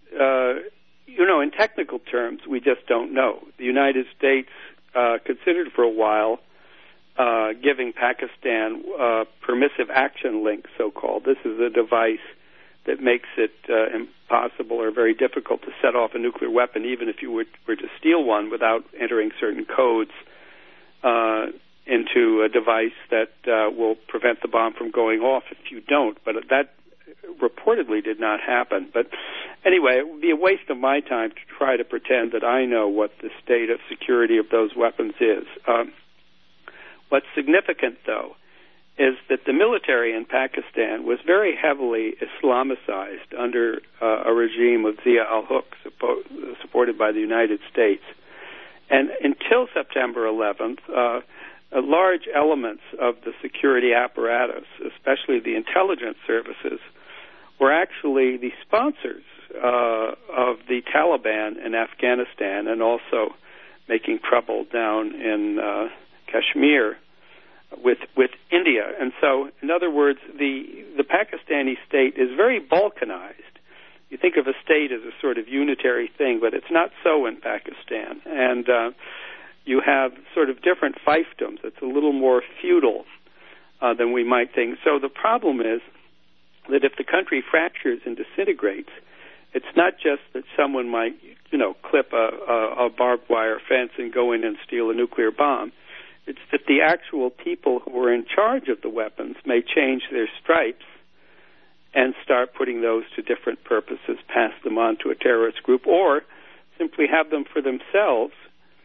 in technical terms, we just don't know. The United States considered for a while giving Pakistan permissive action link, so-called. This is a device that makes it impossible or very difficult to set off a nuclear weapon, even if you were to steal one without entering certain codes into a device that will prevent the bomb from going off if you don't. But that reportedly did not happen. But anyway, it would be a waste of my time to try to pretend that I know what the state of security of those weapons is. What's significant, though, is that the military in Pakistan was very heavily Islamicized under a regime of Zia al-Haq, supported by the United States. And until September 11th, large elements of the security apparatus, especially the intelligence services, were actually the sponsors of the Taliban in Afghanistan and also making trouble down in Kashmir with India. And so, in other words, the Pakistani state is very balkanized. You think of a state as a sort of unitary thing, but it's not so in Pakistan. And you have sort of different fiefdoms. It's a little more feudal than we might think. So the problem is that if the country fractures and disintegrates, it's not just that someone might, clip a barbed wire fence and go in and steal a nuclear bomb. It's that the actual people who are in charge of the weapons may change their stripes and start putting those to different purposes, pass them on to a terrorist group, or simply have them for themselves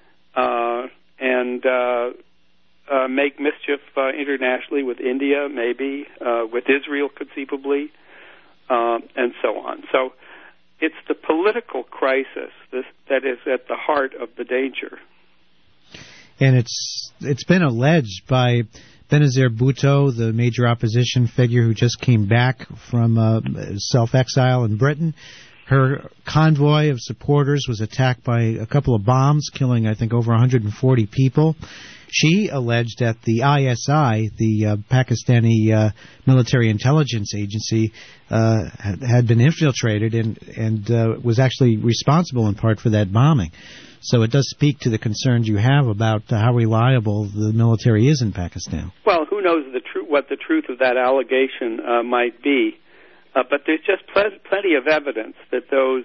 and make mischief internationally with India, maybe, with Israel conceivably, and so on. So it's the political crisis that is at the heart of the danger. And it's been alleged by Benazir Bhutto, the major opposition figure who just came back from self-exile in Britain, Her convoy of supporters was attacked by a couple of bombs, killing, I think, over 140 people. She alleged that the ISI, the Pakistani military intelligence agency, had been infiltrated and was actually responsible in part for that bombing. So it does speak to the concerns you have about how reliable the military is in Pakistan. Well, who knows what the truth of that allegation might be. But there's just plenty of evidence that those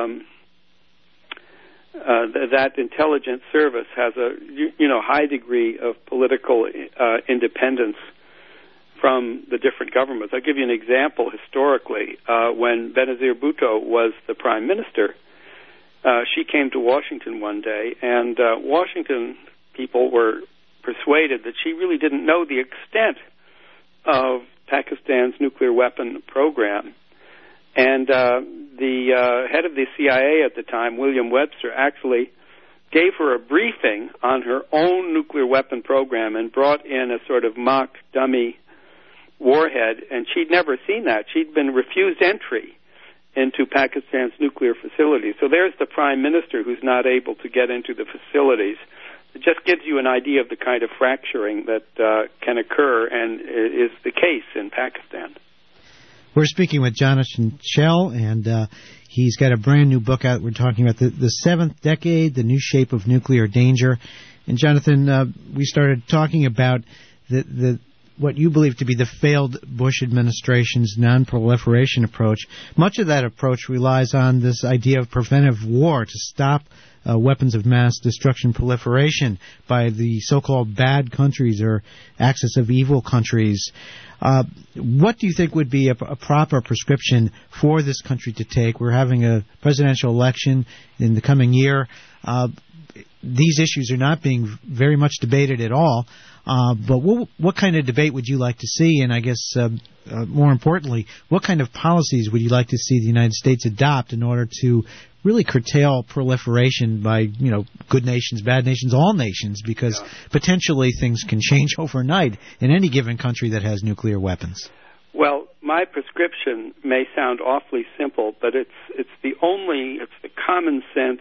that intelligence service has a high degree of political independence from the different governments. I'll give you an example historically. When Benazir Bhutto was the prime minister, she came to Washington one day, and Washington people were persuaded that she really didn't know the extent of Pakistan's nuclear weapon program. And the head of the CIA at the time, William Webster, actually gave her a briefing on her own nuclear weapon program and brought in a sort of mock dummy warhead, and she'd never seen that. She'd been refused entry into Pakistan's nuclear facilities. So there's the prime minister who's not able to get into the facilities. It just gives you an idea of the kind of fracturing that can occur and is the case in Pakistan. We're speaking with Jonathan Schell, and he's got a brand new book out. We're talking about the seventh decade, the new shape of nuclear danger. And Jonathan, we started talking about what you believe to be the failed Bush administration's non-proliferation approach. Much of that approach relies on this idea of preventive war to stop weapons of mass destruction proliferation by the so-called bad countries or axis of evil countries. What do you think would be a proper prescription for this country to take? We're having a presidential election in the coming year. These issues are not being very much debated at all. But what kind of debate would you like to see? And I guess more importantly, what kind of policies would you like to see the United States adopt in order to really curtail proliferation by, good nations, bad nations, all nations, because potentially things can change overnight in any given country that has nuclear weapons? Well, my prescription may sound awfully simple, but it's the common sense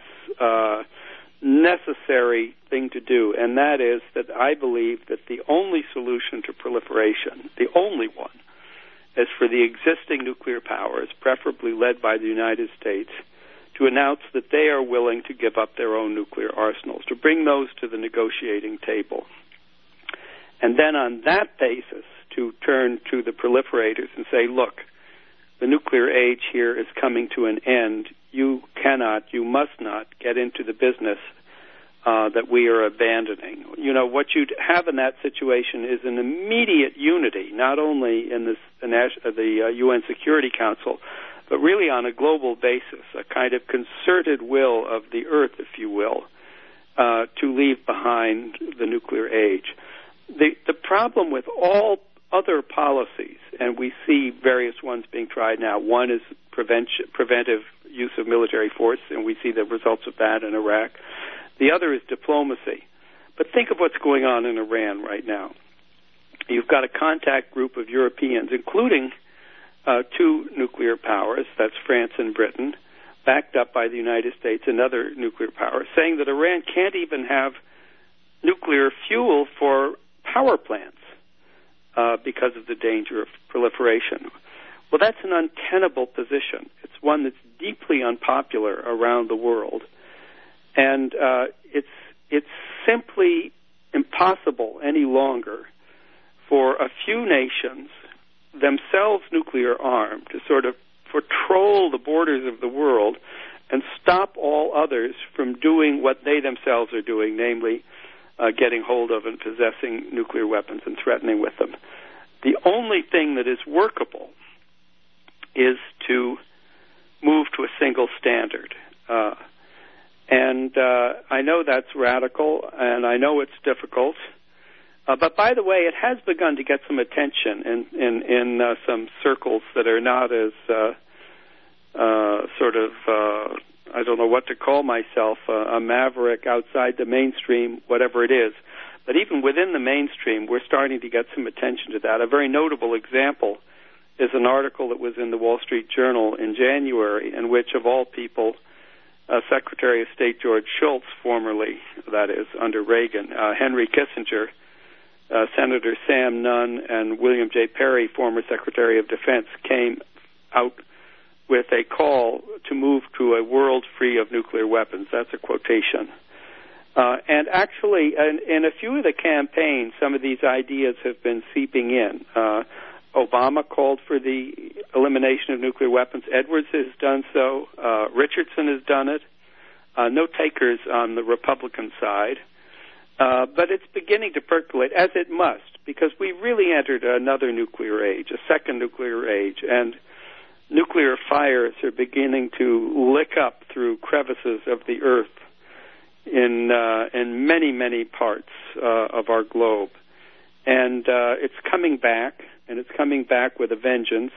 necessary thing to do, and that is that I believe that the only solution to proliferation, the only one, is for the existing nuclear powers, preferably led by the United States, to announce that they are willing to give up their own nuclear arsenals, to bring those to the negotiating table. And then on that basis, to turn to the proliferators and say, look, the nuclear age here is coming to an end. You must not get into the business that we are abandoning. What you'd have in that situation is an immediate unity, not only in the UN Security Council, but really on a global basis, a kind of concerted will of the earth, if you will, to leave behind the nuclear age. The problem with all other policies, and we see various ones being tried now. One is preventive use of military force, and we see the results of that in Iraq. The other is diplomacy. But think of what's going on in Iran right now. You've got a contact group of Europeans, including two nuclear powers, that's France and Britain, backed up by the United States and other nuclear powers, saying that Iran can't even have nuclear fuel for power plants because of the danger of proliferation. Well, that's an untenable position. It's one that's deeply unpopular around the world. And it's simply impossible any longer for a few nations, themselves nuclear armed, to sort of patrol the borders of the world and stop all others from doing what they themselves are doing, namely getting hold of and possessing nuclear weapons and threatening with them. The only thing that is workable is to move to a single standard. I know that's radical, and I know it's difficult. But by the way, it has begun to get some attention in some circles that are not as I don't know what to call myself, a maverick outside the mainstream, whatever it is. But even within the mainstream, we're starting to get some attention to that. A very notable example is an article that was in the Wall Street Journal in January, in which, of all people, Secretary of State George Shultz, formerly, that is, under Reagan, Henry Kissinger, Senator Sam Nunn, and William J. Perry, former Secretary of Defense, came out with a call to move to a world free of nuclear weapons. That's a quotation. And actually, in a few of the campaigns, some of these ideas have been seeping in. Obama called for the elimination of nuclear weapons. Edwards has done so. Richardson has done it. No takers on the Republican side. But it's beginning to percolate, as it must, because we really entered another nuclear age, a second nuclear age, and nuclear fires are beginning to lick up through crevices of the earth in many, many parts of our globe. And it's coming back, and it's coming back with a vengeance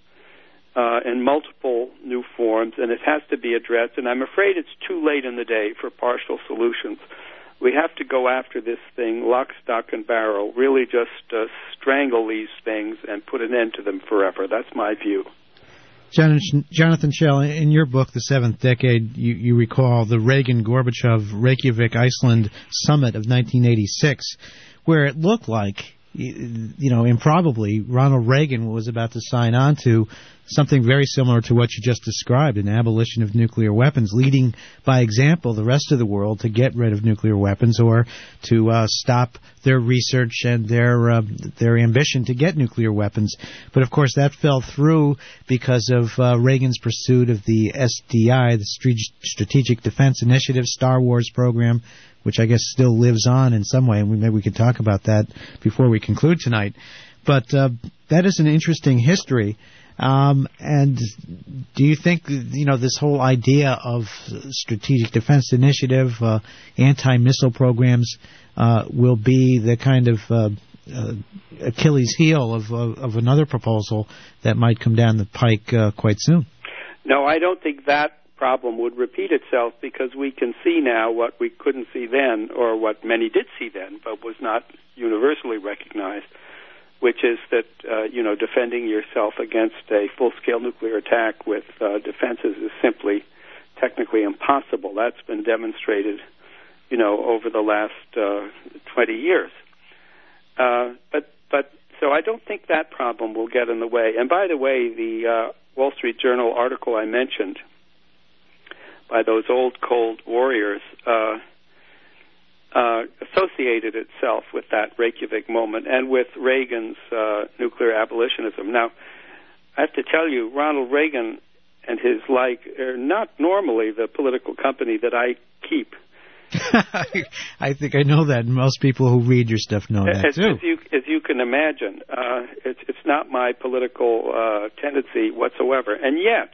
in multiple new forms, and it has to be addressed. And I'm afraid it's too late in the day for partial solutions. We have to go after this thing lock, stock, and barrel, really just strangle these things and put an end to them forever. That's my view. Jonathan Schell, in your book, The Seventh Decade, you recall the Reagan-Gorbachev Reykjavik, Iceland summit of 1986, where it looked like, improbably, Ronald Reagan was about to sign on to something very similar to what you just described, an abolition of nuclear weapons, leading by example the rest of the world to get rid of nuclear weapons or to stop their research and their ambition to get nuclear weapons. But of course that fell through because of Reagan's pursuit of the SDI, the Strategic Defense Initiative, Star Wars program, which I guess still lives on in some way, and maybe we could talk about that before we conclude tonight. But that is an interesting history. And do you think, this whole idea of strategic defense initiative, anti-missile programs, will be the kind of Achilles heel of another proposal that might come down the pike quite soon? No, I don't think that problem would repeat itself, because we can see now what we couldn't see then, or what many did see then, but was not universally recognized, which is that, defending yourself against a full-scale nuclear attack with defenses is simply technically impossible. That's been demonstrated, over the last 20 years. So I don't think that problem will get in the way. And by the way, the Wall Street Journal article I mentioned by those old cold warriors associated itself with that Reykjavik moment and with Reagan's nuclear abolitionism. Now, I have to tell you, Ronald Reagan and his like are not normally the political company that I keep. I think I know that. Most people who read your stuff know that, too. As you can imagine, it's not my political tendency whatsoever. And yet,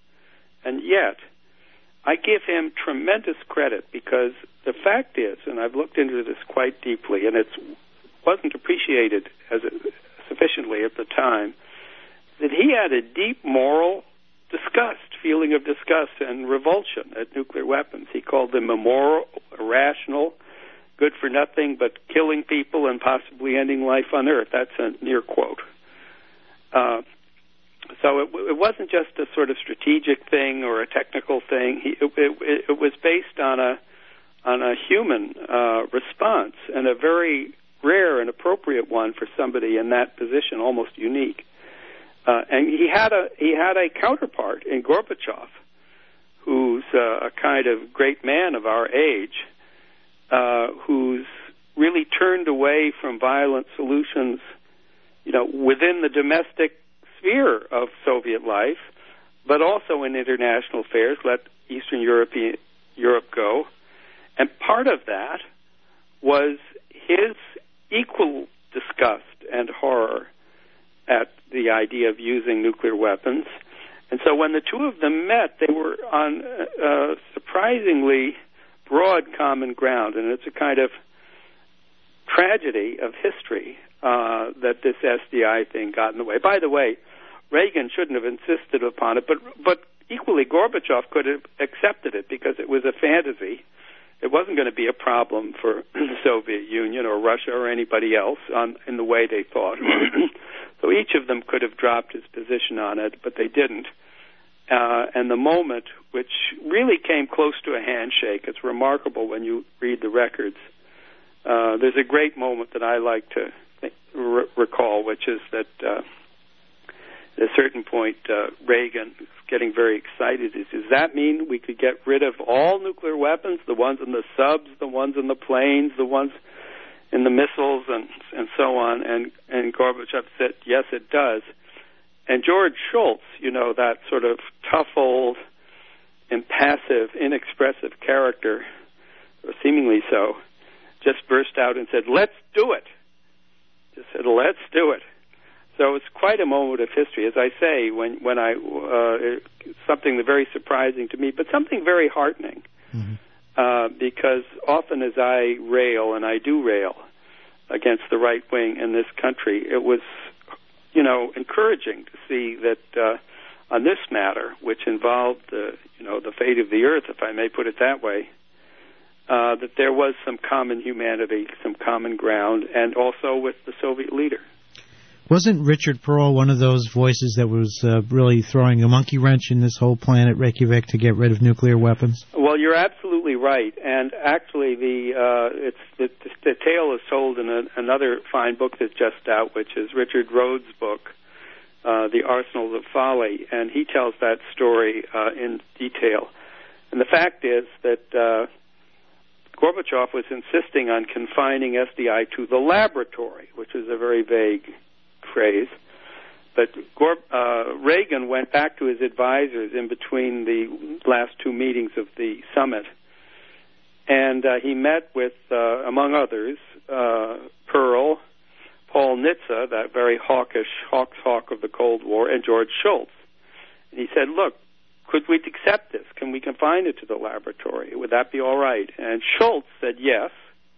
I give him tremendous credit, because the fact is, and I've looked into this quite deeply, and it wasn't appreciated sufficiently at the time, that he had a deep moral feeling of disgust and revulsion at nuclear weapons. He called them immoral, irrational, good for nothing but killing people and possibly ending life on Earth. That's a near quote. So it wasn't just a sort of strategic thing or a technical thing. It was based on a human response, and a very rare and appropriate one for somebody in that position, almost unique. And he had a counterpart in Gorbachev, who's a kind of great man of our age, who's really turned away from violent solutions, within the domestic sphere of Soviet life, but also in international affairs, let Eastern Europe go. And part of that was his equal disgust and horror at the idea of using nuclear weapons. And so when the two of them met, they were on surprisingly broad common ground, and it's a kind of tragedy of history that this SDI thing got in the way. By the way, Reagan shouldn't have insisted upon it, but equally Gorbachev could have accepted it, because it was a fantasy. It wasn't going to be a problem for the Soviet Union or Russia or anybody else in the way they thought. So So each of them could have dropped his position on it, but they didn't. And the moment, which really came close to a handshake, it's remarkable when you read the records. There's a great moment that I like to recall, which is that at a certain point, Reagan is getting very excited. Does that mean we could get rid of all nuclear weapons, the ones in the subs, the ones in the planes, the ones in the missiles, and so on? And Gorbachev said, yes, it does. And George Shultz, that sort of tough old, impassive, inexpressive character, or seemingly so, just burst out and said, let's do it. Just said, let's do it. So it's quite a moment of history. As I say, when something very surprising to me, but something very heartening, because often as I rail, and I do rail, against the right wing in this country, it was, encouraging to see that on this matter, which involved, the fate of the earth, if I may put it that way, that there was some common humanity, some common ground, and also with the Soviet leader. Wasn't Richard Perle one of those voices that was really throwing a monkey wrench in this whole plan at Reykjavik to get rid of nuclear weapons? Well, you're absolutely right, and actually the tale is told in another fine book that's just out, which is Richard Rhodes' book, The Arsenals of Folly, and he tells that story in detail. And the fact is that Gorbachev was insisting on confining SDI to the laboratory, which is a very vague phrase. But Reagan went back to his advisors in between the last two meetings of the summit, and he met with, among others, Perle, Paul Nitze, that very hawkish hawk of the Cold War, and George Shultz. And he said, look, could we accept this? Can we confine it to the laboratory? Would that be all right? And Shultz said yes.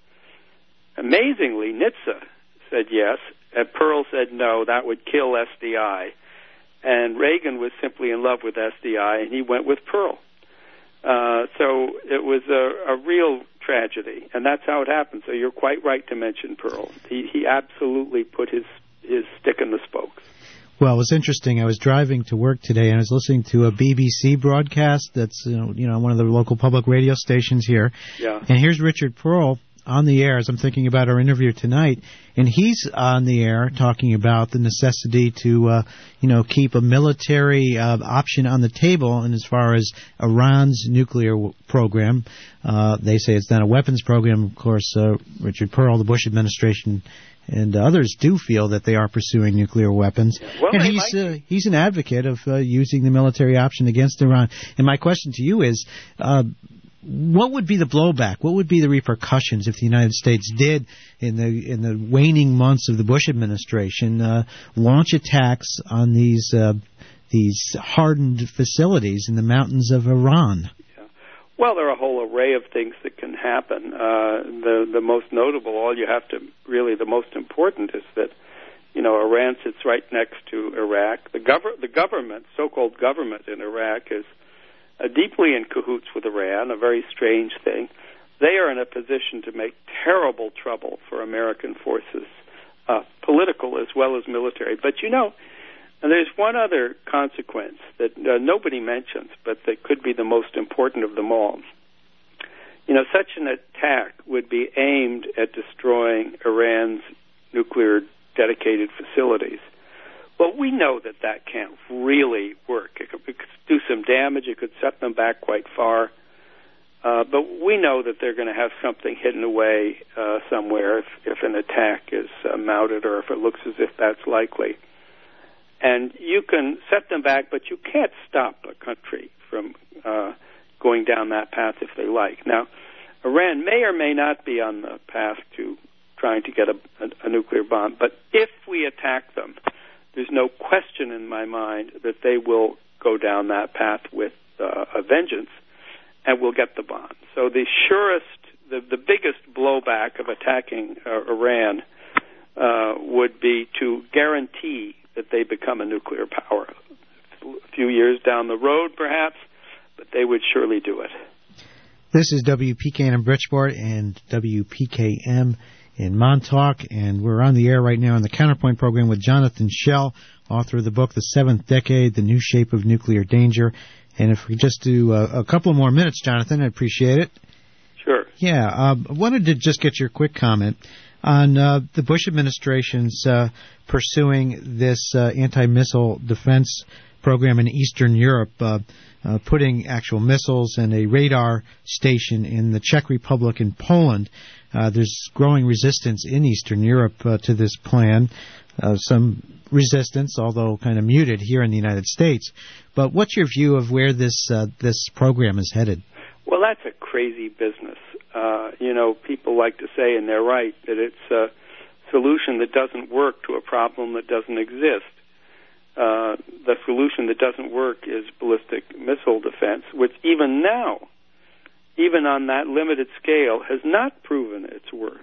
Amazingly, Nitze said yes, and Perle said no, that would kill SDI. And Reagan was simply in love with SDI, and he went with Perle. So it was a real tragedy, and that's how it happened. So you're quite right to mention Perle. He absolutely put his stick in the spokes. Well, it was interesting. I was driving to work today, and I was listening to a BBC broadcast that's one of the local public radio stations here. Yeah. And here's Richard Perle on the air as I'm thinking about our interview tonight, and he's on the air talking about the necessity to, keep a military option on the table. And as far as Iran's nuclear program, they say it's not a weapons program. Of course, Richard Perle, the Bush administration, and others do feel that they are pursuing nuclear weapons. Well, and he's an advocate of using the military option against Iran. And my question to you is, what would be the blowback? What would be the repercussions if the United States did, in the waning months of the Bush administration, launch attacks on these hardened facilities in the mountains of Iran? Well, there are a whole array of things that can happen. The most notable, the most important is that, Iran sits right next to Iraq. The government, so-called government in Iraq, is deeply in cahoots with Iran, a very strange thing. They are in a position to make terrible trouble for American forces, political as well as military. But and there's one other consequence that nobody mentions, but that could be the most important of them all. Such an attack would be aimed at destroying Iran's nuclear dedicated facilities. Well, we know that can't really work. It could do some damage. It could set them back quite far. But we know that they're going to have something hidden away somewhere if an attack is mounted, or if it looks as if that's likely. And you can set them back, but you can't stop a country from going down that path if they like. Now, Iran may or may not be on the path to trying to get a nuclear bomb, but if we attack them, there's no question in my mind that they will go down that path with a vengeance, and we'll get the bomb. So the biggest blowback of attacking Iran would be to guarantee that they become a nuclear power. A few years down the road, perhaps, but they would surely do it. This is WPKN in Bridgeport and WPKM in Montauk, and we're on the air right now on the Counterpoint program with Jonathan Schell, author of the book The Seventh Decade, The New Shape of Nuclear Danger. And if we just do a couple more minutes, Jonathan, I'd appreciate it. Sure. Yeah, I wanted to just get your quick comment on the Bush administration's pursuing this anti-missile defense program in Eastern Europe, putting actual missiles and a radar station in the Czech Republic and Poland. There's growing resistance in Eastern Europe to this plan. Some resistance, although kind of muted here in the United States. But what's your view of where this program is headed? Well, that's a crazy business. People like to say, and they're right, that it's a solution that doesn't work to a problem that doesn't exist. The solution that doesn't work is ballistic missile defense, which even now, even on that limited scale, has not proven its worth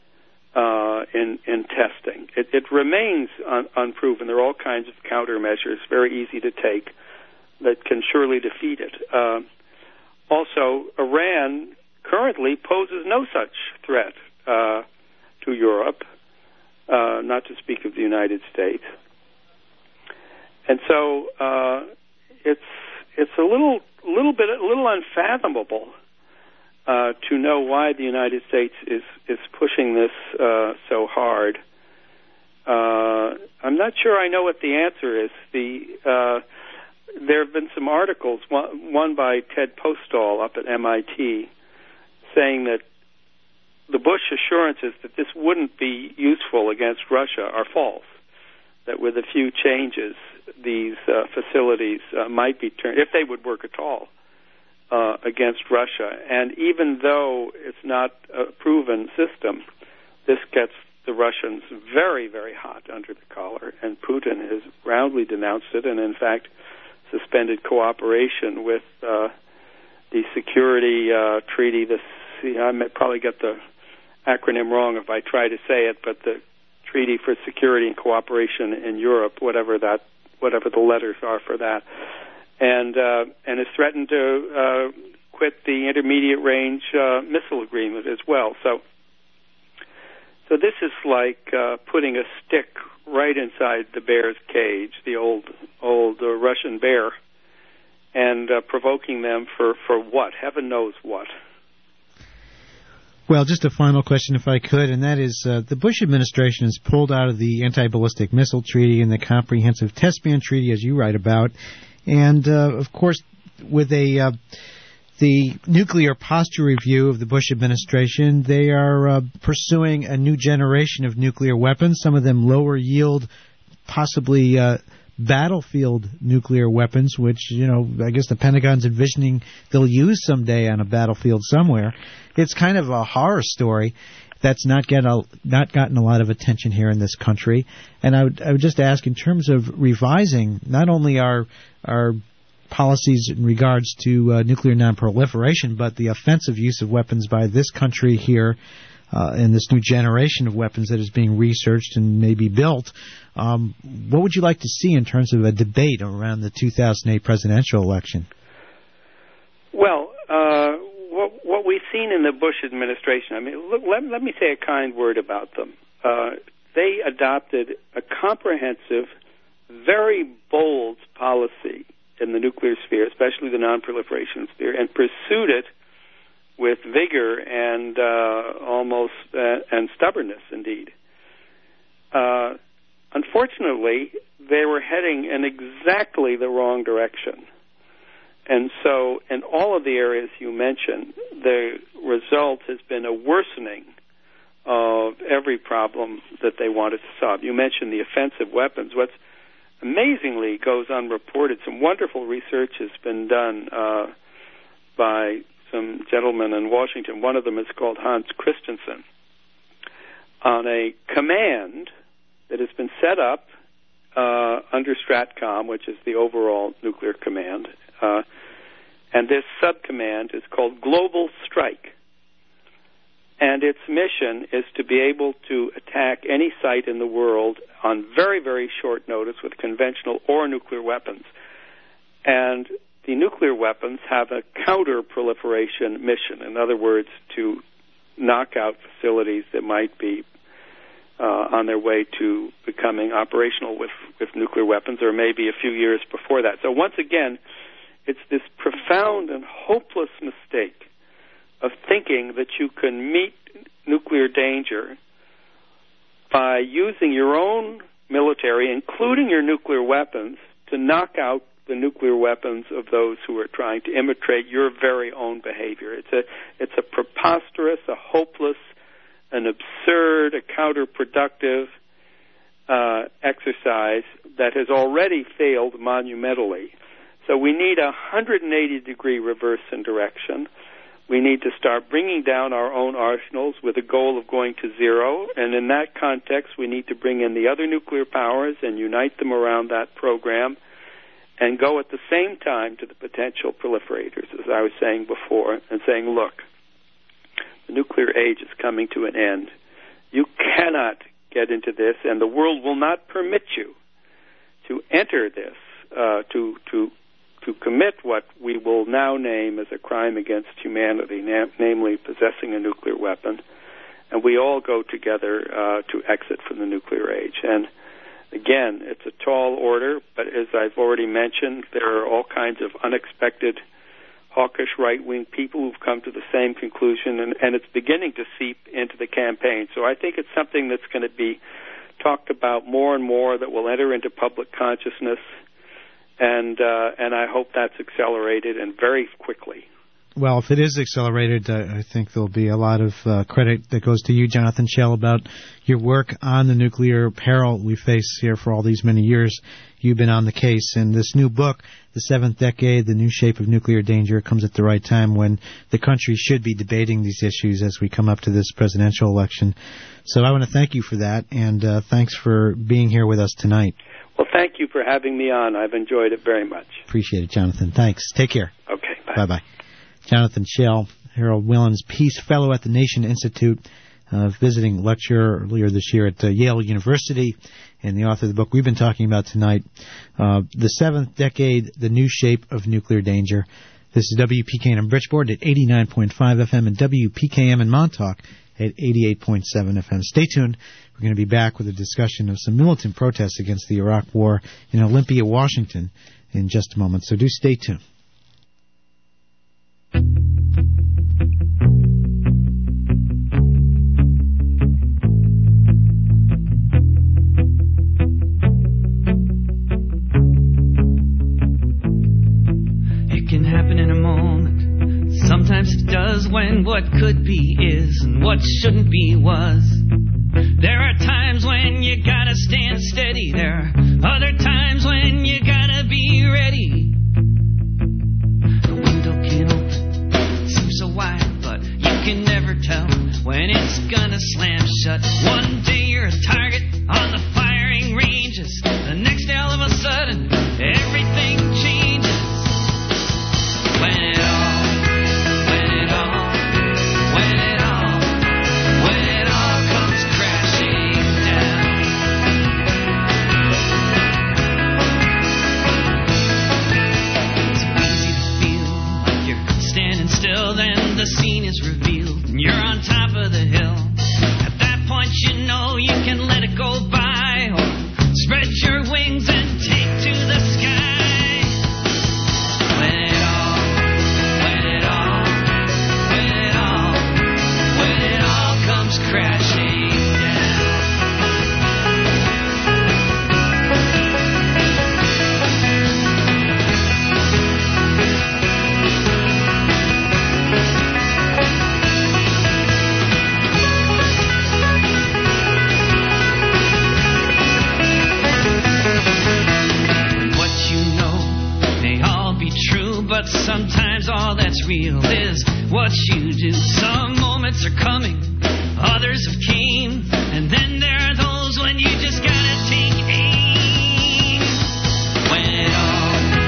in testing. It remains unproven. There are all kinds of countermeasures, very easy to take, that can surely defeat it. Also, Iran currently poses no such threat to Europe, not to speak of the United States. And so it's a little unfathomable to know why the United States is pushing this so hard. I'm not sure I know what the answer is. There have been some articles, one by Ted Postall up at MIT, saying that the Bush assurances that this wouldn't be useful against Russia are false, that with a few changes, these facilities might be turned, if they would work at all, against Russia. And even though it's not a proven system, this gets the Russians very, very hot under the collar, and Putin has roundly denounced it and, in fact, suspended cooperation with the security treaty. I may probably get the acronym wrong if I try to say it, but the Treaty for Security and Cooperation in Europe, whatever the letters are for that, and has threatened to quit the intermediate range missile agreement as well. So this is like putting a stick right inside the bear's cage, the old Russian bear, and provoking them for what? Heaven knows what. Well, just a final question, if I could, and that is the Bush administration has pulled out of the Anti-Ballistic Missile Treaty and the Comprehensive Test Ban Treaty, as you write about, and of course, with the nuclear posture review of the Bush administration, they are pursuing a new generation of nuclear weapons, some of them lower yield, possibly battlefield nuclear weapons, which, I guess the Pentagon's envisioning they'll use someday on a battlefield somewhere. It's kind of a horror story that's not gotten a lot of attention here in this country. And I would just ask, in terms of revising not only our policies in regards to nuclear nonproliferation, but the offensive use of weapons by this country here in this new generation of weapons that is being researched and maybe built, what would you like to see in terms of a debate around the 2008 presidential election? Well, what we've seen in the Bush administration, look, let me say a kind word about them. They adopted a comprehensive, very bold policy in the nuclear sphere, especially the nonproliferation sphere, and pursued it with vigor and almost and stubbornness, indeed. Unfortunately, they were heading in exactly the wrong direction. And so in all of the areas you mentioned, the result has been a worsening of every problem that they wanted to solve. You mentioned the offensive weapons. What's amazingly goes unreported, some wonderful research has been done by some gentlemen in Washington. One of them is called Hans Christensen, on a command that has been set up under STRATCOM, which is the overall nuclear command. And this subcommand is called Global Strike. And its mission is to be able to attack any site in the world on very, very short notice with conventional or nuclear weapons. And the nuclear weapons have a counter-proliferation mission. In other words, to knock knock out facilities that might be on their way to becoming operational with nuclear weapons, or maybe a few years before that. So once again, it's this profound and hopeless mistake of thinking that you can meet nuclear danger by using your own military, including your nuclear weapons, to knock out the nuclear weapons of those who are trying to imitate your very own behavior. It's a preposterous, a hopeless, an absurd, a counterproductive exercise that has already failed monumentally. So we need a 180-degree reverse in direction. We need to start bringing down our own arsenals with a goal of going to zero, and in that context we need to bring in the other nuclear powers and unite them around that program and go at the same time to the potential proliferators, as I was saying before, and saying, look, the nuclear age is coming to an end. You cannot get into this, and the world will not permit you to enter this, to commit what we will now name as a crime against humanity, namely possessing a nuclear weapon. And we all go together to exit from the nuclear age. And again, it's a tall order, but as I've already mentioned, there are all kinds of unexpected hawkish right-wing people who've come to the same conclusion, and it's beginning to seep into the campaign. So I think it's something that's going to be talked about more and more, that will enter into public consciousness, and I hope that's accelerated, and very quickly. Well, if it is accelerated, I think there'll be a lot of credit that goes to you, Jonathan Schell, about your work on the nuclear peril we face here for all these many years. You've been on the case, and this new book, The Seventh Decade, The New Shape of Nuclear Danger, comes at the right time when the country should be debating these issues as we come up to this presidential election. So I want to thank you for that, and thanks for being here with us tonight. Well, thank you for having me on. I've enjoyed it very much. Appreciate it, Jonathan. Thanks. Take care. Okay, bye. Bye-bye. Jonathan Schell, Harold Wilens Peace Fellow at the Nation Institute, visiting lecturer earlier this year at Yale University, and the author of the book we've been talking about tonight, The Seventh Decade, The New Shape of Nuclear Danger. This is WPKN in Bridgeport at 89.5 FM and WPKM in Montauk at 88.7 FM. Stay tuned. We're going to be back with a discussion of some militant protests against the Iraq War in Olympia, Washington in just a moment, so do stay tuned. Sometimes it does when what could be is and what shouldn't be was. There are times when you gotta stand steady. There are other times when you gotta be ready. The window can open, seems so wide, but you can never tell when it's gonna slam shut. One day you're a target on the firing ranges. The next day all of a sudden everything changes. When it all comes crashing down. It's easy to feel like you're standing still, then the scene is revealed and you're on top of the hill. At that point you know you can let it go by, or spread your wings and take to the sky. Crashing down. What you know may all be true, but sometimes all that's real is what you do. Some moments are coming, others have came, and then there are those when you just gotta take aim. When it all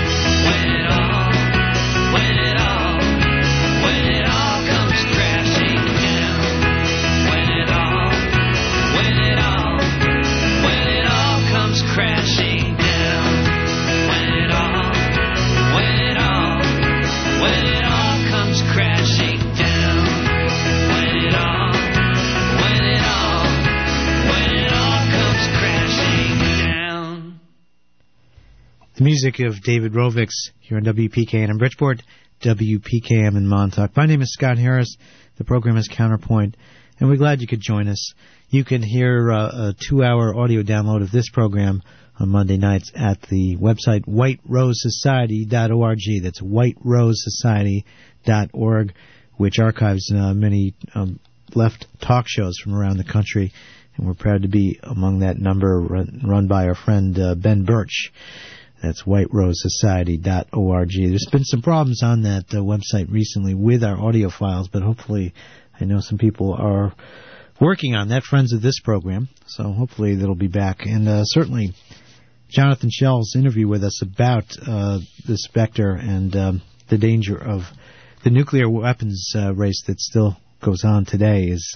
comes crashing down. When it all comes crashing down. When it all comes crashing down. When it all Music of David Rovics here on WPKN in Bridgeport, WPKM in Montauk. My name is Scott Harris. The program is Counterpoint, and we're glad you could join us. You can hear a 2-hour audio download of this program on Monday nights at the website whiterosesociety.org. That's whiterosesociety.org, which archives many left talk shows from around the country. And we're proud to be among that number run by our friend Ben Birch. That's whiterosesociety.org. There's been some problems on that website recently with our audio files, but hopefully I know some people are working on that, friends of this program, so hopefully that'll be back. And certainly Jonathan Schell's interview with us about the Spectre and the danger of the nuclear weapons race that still goes on today is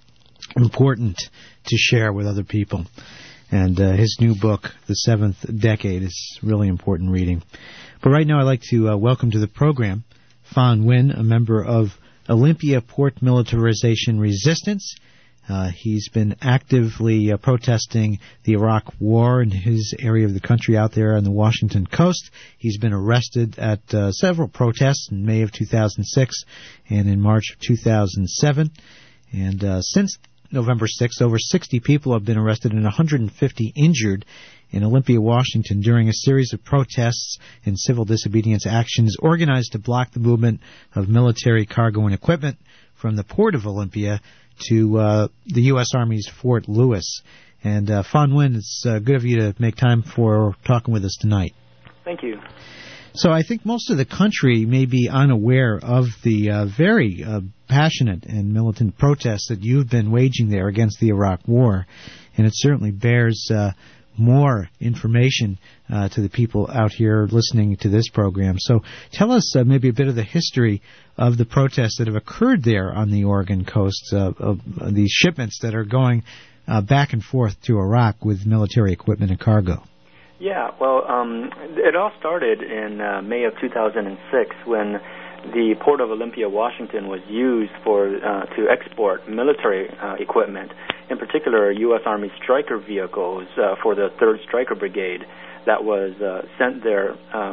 important to share with other people. And his new book, The Seventh Decade, is really important reading. But right now I'd like to welcome to the program Phan Nguyen, a member of Olympia Port Militarization Resistance. He's been actively protesting the Iraq War in his area of the country out there on the Washington coast. He's been arrested at several protests in May of 2006 and in March of 2007. And since November 6th, over 60 people have been arrested and 150 injured in Olympia, Washington, during a series of protests and civil disobedience actions organized to block the movement of military cargo and equipment from the port of Olympia to the U.S. Army's Fort Lewis. And Phan Nguyen, it's good of you to make time for talking with us tonight. Thank you. So I think most of the country may be unaware of the very passionate and militant protests that you've been waging there against the Iraq War, and it certainly bears more information to the people out here listening to this program. So tell us maybe a bit of the history of the protests that have occurred there on the Oregon coast, of these shipments that are going back and forth to Iraq with military equipment and cargo. Yeah, well, it all started in May of 2006 when the Port of Olympia, Washington, was used to export military equipment, in particular U.S. Army Stryker vehicles for the 3rd Stryker Brigade that was sent there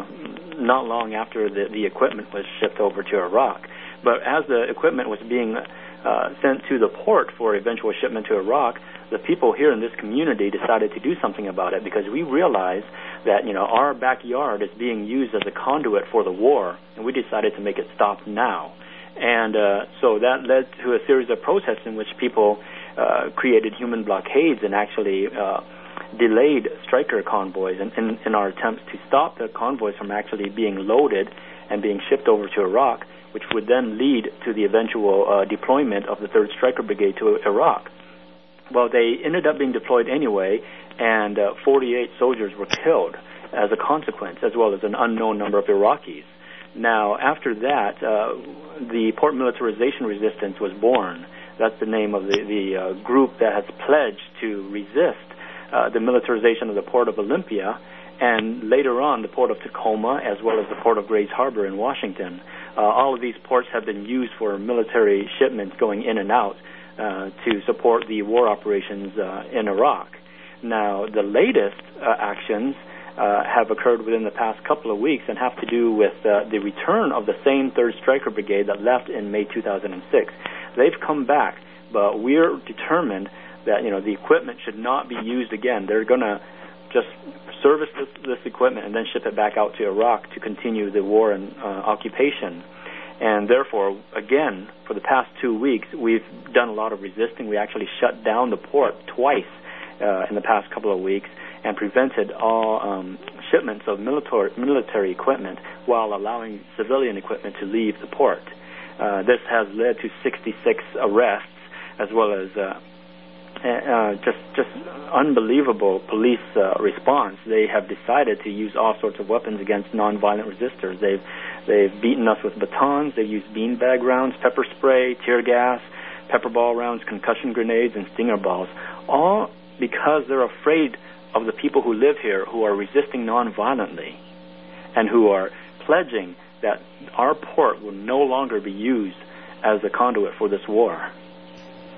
not long after the equipment was shipped over to Iraq. But as the equipment was being sent to the port for eventual shipment to Iraq, the people here in this community decided to do something about it because we realized that, our backyard is being used as a conduit for the war, and we decided to make it stop now. And so that led to a series of protests in which people created human blockades and actually delayed Stryker convoys in our attempts to stop the convoys from actually being loaded and being shipped over to Iraq, which would then lead to the eventual deployment of the 3rd Stryker Brigade to Iraq. Well, they ended up being deployed anyway, and 48 soldiers were killed as a consequence, as well as an unknown number of Iraqis. Now, after that, the Port Militarization Resistance was born. That's the name of the group that has pledged to resist the militarization of the Port of Olympia, and later on the Port of Tacoma, as well as the Port of Grays Harbor in Washington. All of these ports have been used for military shipments going in and out to support the war operations in Iraq. Now, the latest actions have occurred within the past couple of weeks and have to do with the return of the same 3rd Stryker Brigade that left in May 2006. They've come back, but we're determined that the equipment should not be used again. They're going to just service this equipment and then ship it back out to Iraq to continue the war and occupation. And therefore, again, for the past 2 weeks, we've done a lot of resisting. We actually shut down the port twice in the past couple of weeks and prevented all shipments of military equipment while allowing civilian equipment to leave the port. This has led to 66 arrests, as well as just unbelievable police response. They have decided to use all sorts of weapons against nonviolent resistors. They've beaten us with batons. They've used beanbag rounds, pepper spray, tear gas, pepper ball rounds, concussion grenades, and stinger balls, all because they're afraid of the people who live here who are resisting nonviolently and who are pledging that our port will no longer be used as a conduit for this war.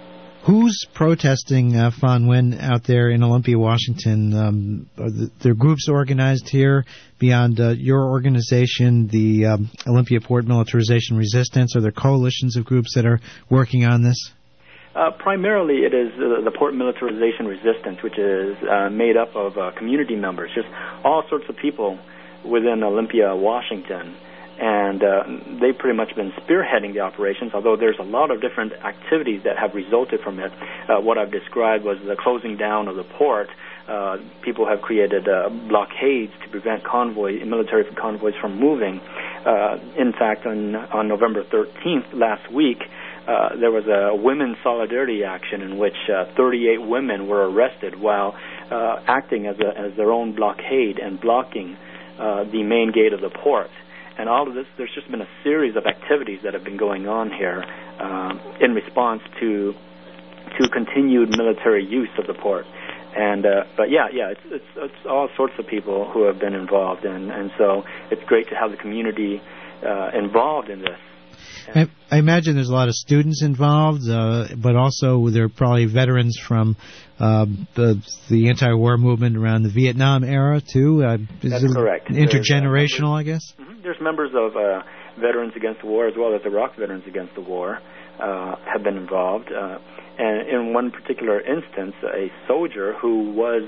Who's protesting, Fan Nguyen, out there in Olympia, Washington? Are there groups organized here beyond your organization, the Olympia Port Militarization Resistance? Are there coalitions of groups that are working on this? Primarily, it is the Port Militarization Resistance, which is made up of community members, just all sorts of people within Olympia, Washington. And they've pretty much been spearheading the operations, although there's a lot of different activities that have resulted from it. What I've described was the closing down of the port. People have created blockades to prevent military convoys from moving. In fact, on November 13th last week, there was a women's solidarity action in which 38 women were arrested while acting as their own blockade and blocking the main gate of the port. And all of this, there's just been a series of activities that have been going on here in response to continued military use of the port. And but it's all sorts of people who have been involved, and so it's great to have the community involved in this. I imagine there's a lot of students involved, but also there are probably veterans from the anti-war movement around the Vietnam era, too. That's correct. Intergenerational, I guess? Mm-hmm. There's members of Veterans Against the War as well as Iraq Veterans Against the War have been involved. And in one particular instance, a soldier who was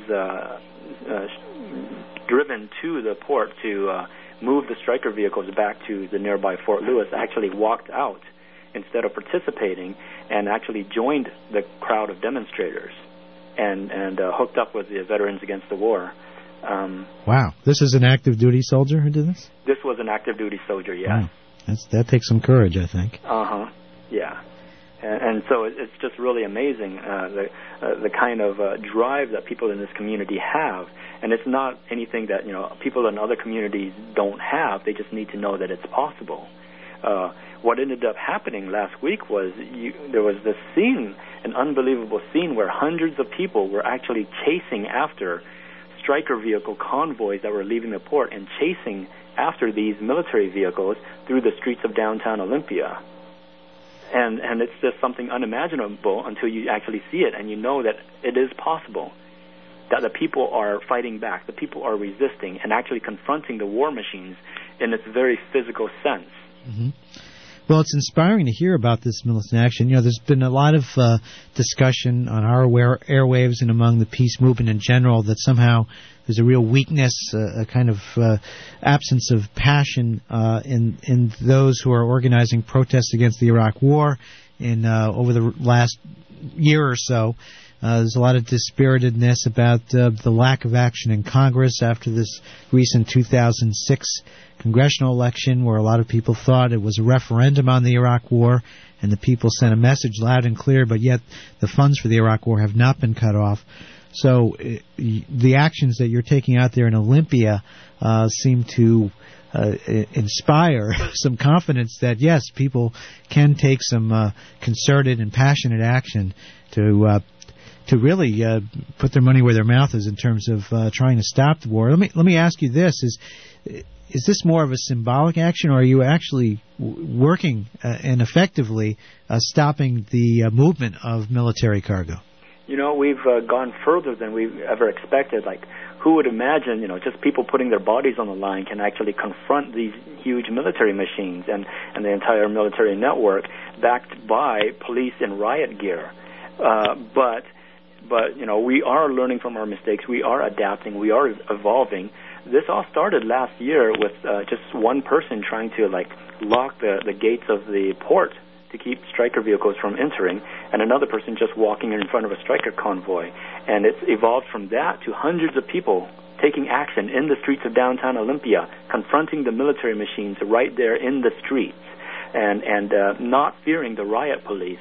driven to the port to move the Stryker vehicles back to the nearby Fort Lewis actually walked out instead of participating and actually joined the crowd of demonstrators and hooked up with the Veterans Against the War. Wow. This is an active duty soldier who did this? This was an active duty soldier, yes. Wow. That takes some courage, I think. Yeah. And so it's just really amazing the kind of drive that people in this community have. And it's not anything that people in other communities don't have. They just need to know that it's possible. What ended up happening last week was there was this scene, an unbelievable scene, where hundreds of people were actually chasing after Stryker vehicle convoys that were leaving the port and chasing after these military vehicles through the streets of downtown Olympia. And it's just something unimaginable until you actually see it, and you know that it is possible, that the people are fighting back, the people are resisting, and actually confronting the war machines in its very physical sense. Mm-hmm. Well, it's inspiring to hear about this militant action. There's been a lot of discussion on our airwaves and among the peace movement in general that somehow there's a real weakness, a kind of absence of passion in those who are organizing protests against the Iraq War over the last year or so. There's a lot of dispiritedness about the lack of action in Congress after this recent 2006 congressional election, where a lot of people thought it was a referendum on the Iraq War, and the people sent a message loud and clear, but yet the funds for the Iraq War have not been cut off. So the actions that you're taking out there in Olympia seem to inspire some confidence that, yes, people can take some concerted and passionate action to really put their money where their mouth is in terms of trying to stop the war. Let me ask you this: is this more of a symbolic action, or are you actually working and effectively stopping the movement of military cargo? We've gone further than we've ever expected. Like, who would imagine, just people putting their bodies on the line can actually confront these huge military machines and the entire military network backed by police in riot gear. But we are learning from our mistakes. We are adapting. We are evolving. This all started last year with just one person trying to lock the gates of the port to keep Stryker vehicles from entering, and another person just walking in front of a Stryker convoy. And it's evolved from that to hundreds of people taking action in the streets of downtown Olympia, confronting the military machines right there in the streets, and not fearing the riot police.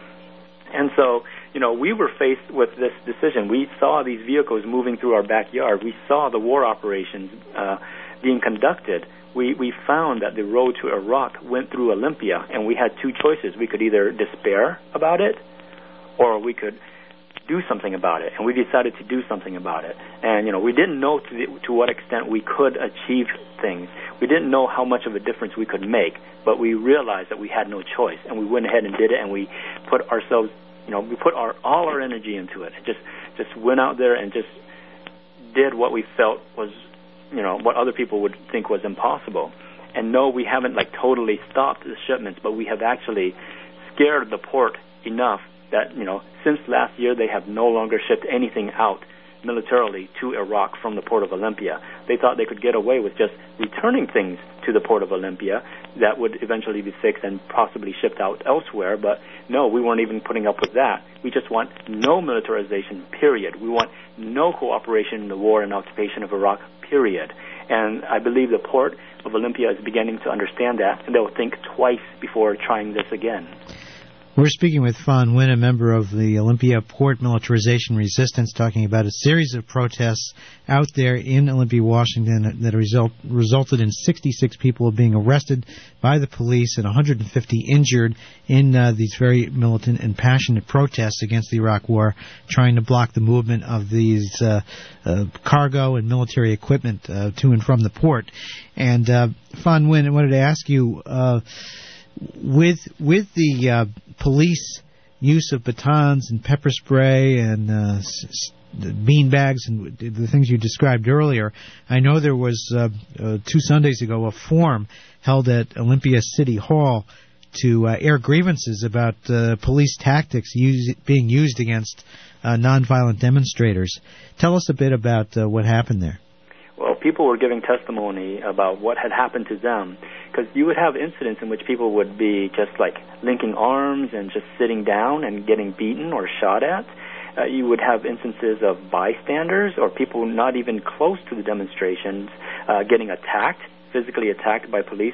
And so, we were faced with this decision. We saw these vehicles moving through our backyard. We saw the war operations being conducted. We found that the road to Iraq went through Olympia, and we had two choices. We could either despair about it, or we could do something about it. And we decided to do something about it. And, we didn't know to what extent we could achieve things. We didn't know how much of a difference we could make, but we realized that we had no choice, and we went ahead and did it, and we put ourselves we put all our energy into it. Just went out there and just did what we felt was, what other people would think was impossible. And no, we haven't totally stopped the shipments, but we have actually scared the port enough that, since last year they have no longer shipped anything out militarily to Iraq from the Port of Olympia. They thought they could get away with just returning things to the Port of Olympia that would eventually be fixed and possibly shipped out elsewhere, but no, we weren't even putting up with that. We just want no militarization, period. We want no cooperation in the war and occupation of Iraq, period. And I believe the Port of Olympia is beginning to understand that, and they'll think twice before trying this again. We're speaking with Phong Nguyen, a member of the Olympia Port Militarization Resistance, talking about a series of protests out there in Olympia, Washington, that resulted in 66 people being arrested by the police and 150 injured in these very militant and passionate protests against the Iraq War, trying to block the movement of these cargo and military equipment to and from the port. And Phong Nguyen, I wanted to ask you, with the police use of batons and pepper spray and bean bags and the things you described earlier, I know there was 2 Sundays ago a forum held at Olympia City Hall to air grievances about police tactics being used against nonviolent demonstrators. Tell us a bit about what happened there. Well, people were giving testimony about what had happened to them, because you would have incidents in which people would be just linking arms and just sitting down and getting beaten or shot at. You would have instances of bystanders or people not even close to the demonstrations getting attacked, physically attacked by police,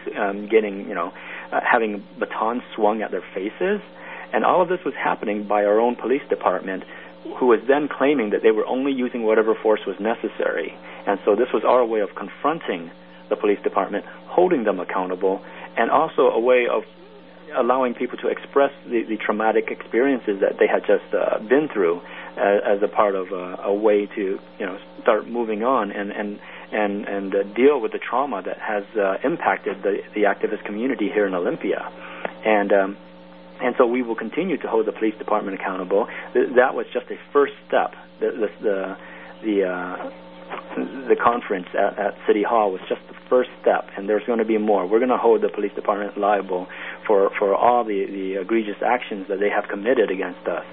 having batons swung at their faces. And all of this was happening by our own police department, who was then claiming that they were only using whatever force was necessary. And so this was our way of confronting the police department, holding them accountable, and also a way of allowing people to express the traumatic experiences that they had just been through as a part of a way to start moving on and deal with the trauma that has impacted the activist community here in Olympia. And so we will continue to hold the police department accountable. That was just a first step. The conference at City Hall was just the first step, and there's going to be more. We're going to hold the police department liable for all the egregious actions that they have committed against us.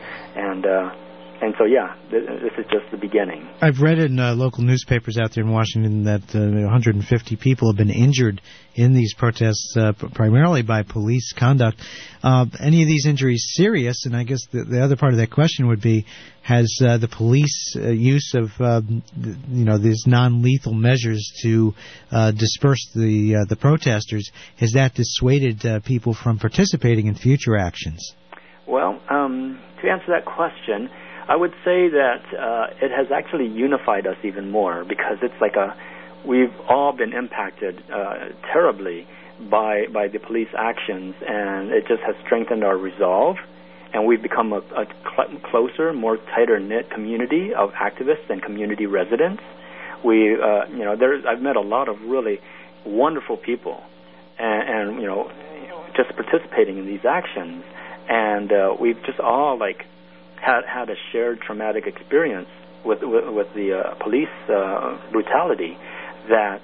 And so, this is just the beginning. I've read in local newspapers out there in Washington that 150 people have been injured in these protests, primarily by police conduct. Any of these injuries serious? And I guess the other part of that question would be, has the police use of these non-lethal measures to disperse the protesters, has that dissuaded people from participating in future actions? Well, to answer that question, I would say that it has actually unified us even more, because it's we've all been impacted terribly by the police actions, and it just has strengthened our resolve, and we've become a closer, more tighter-knit community of activists and community residents. I've met a lot of really wonderful people, and just participating in these actions, and we've just all had a shared traumatic experience with the police brutality that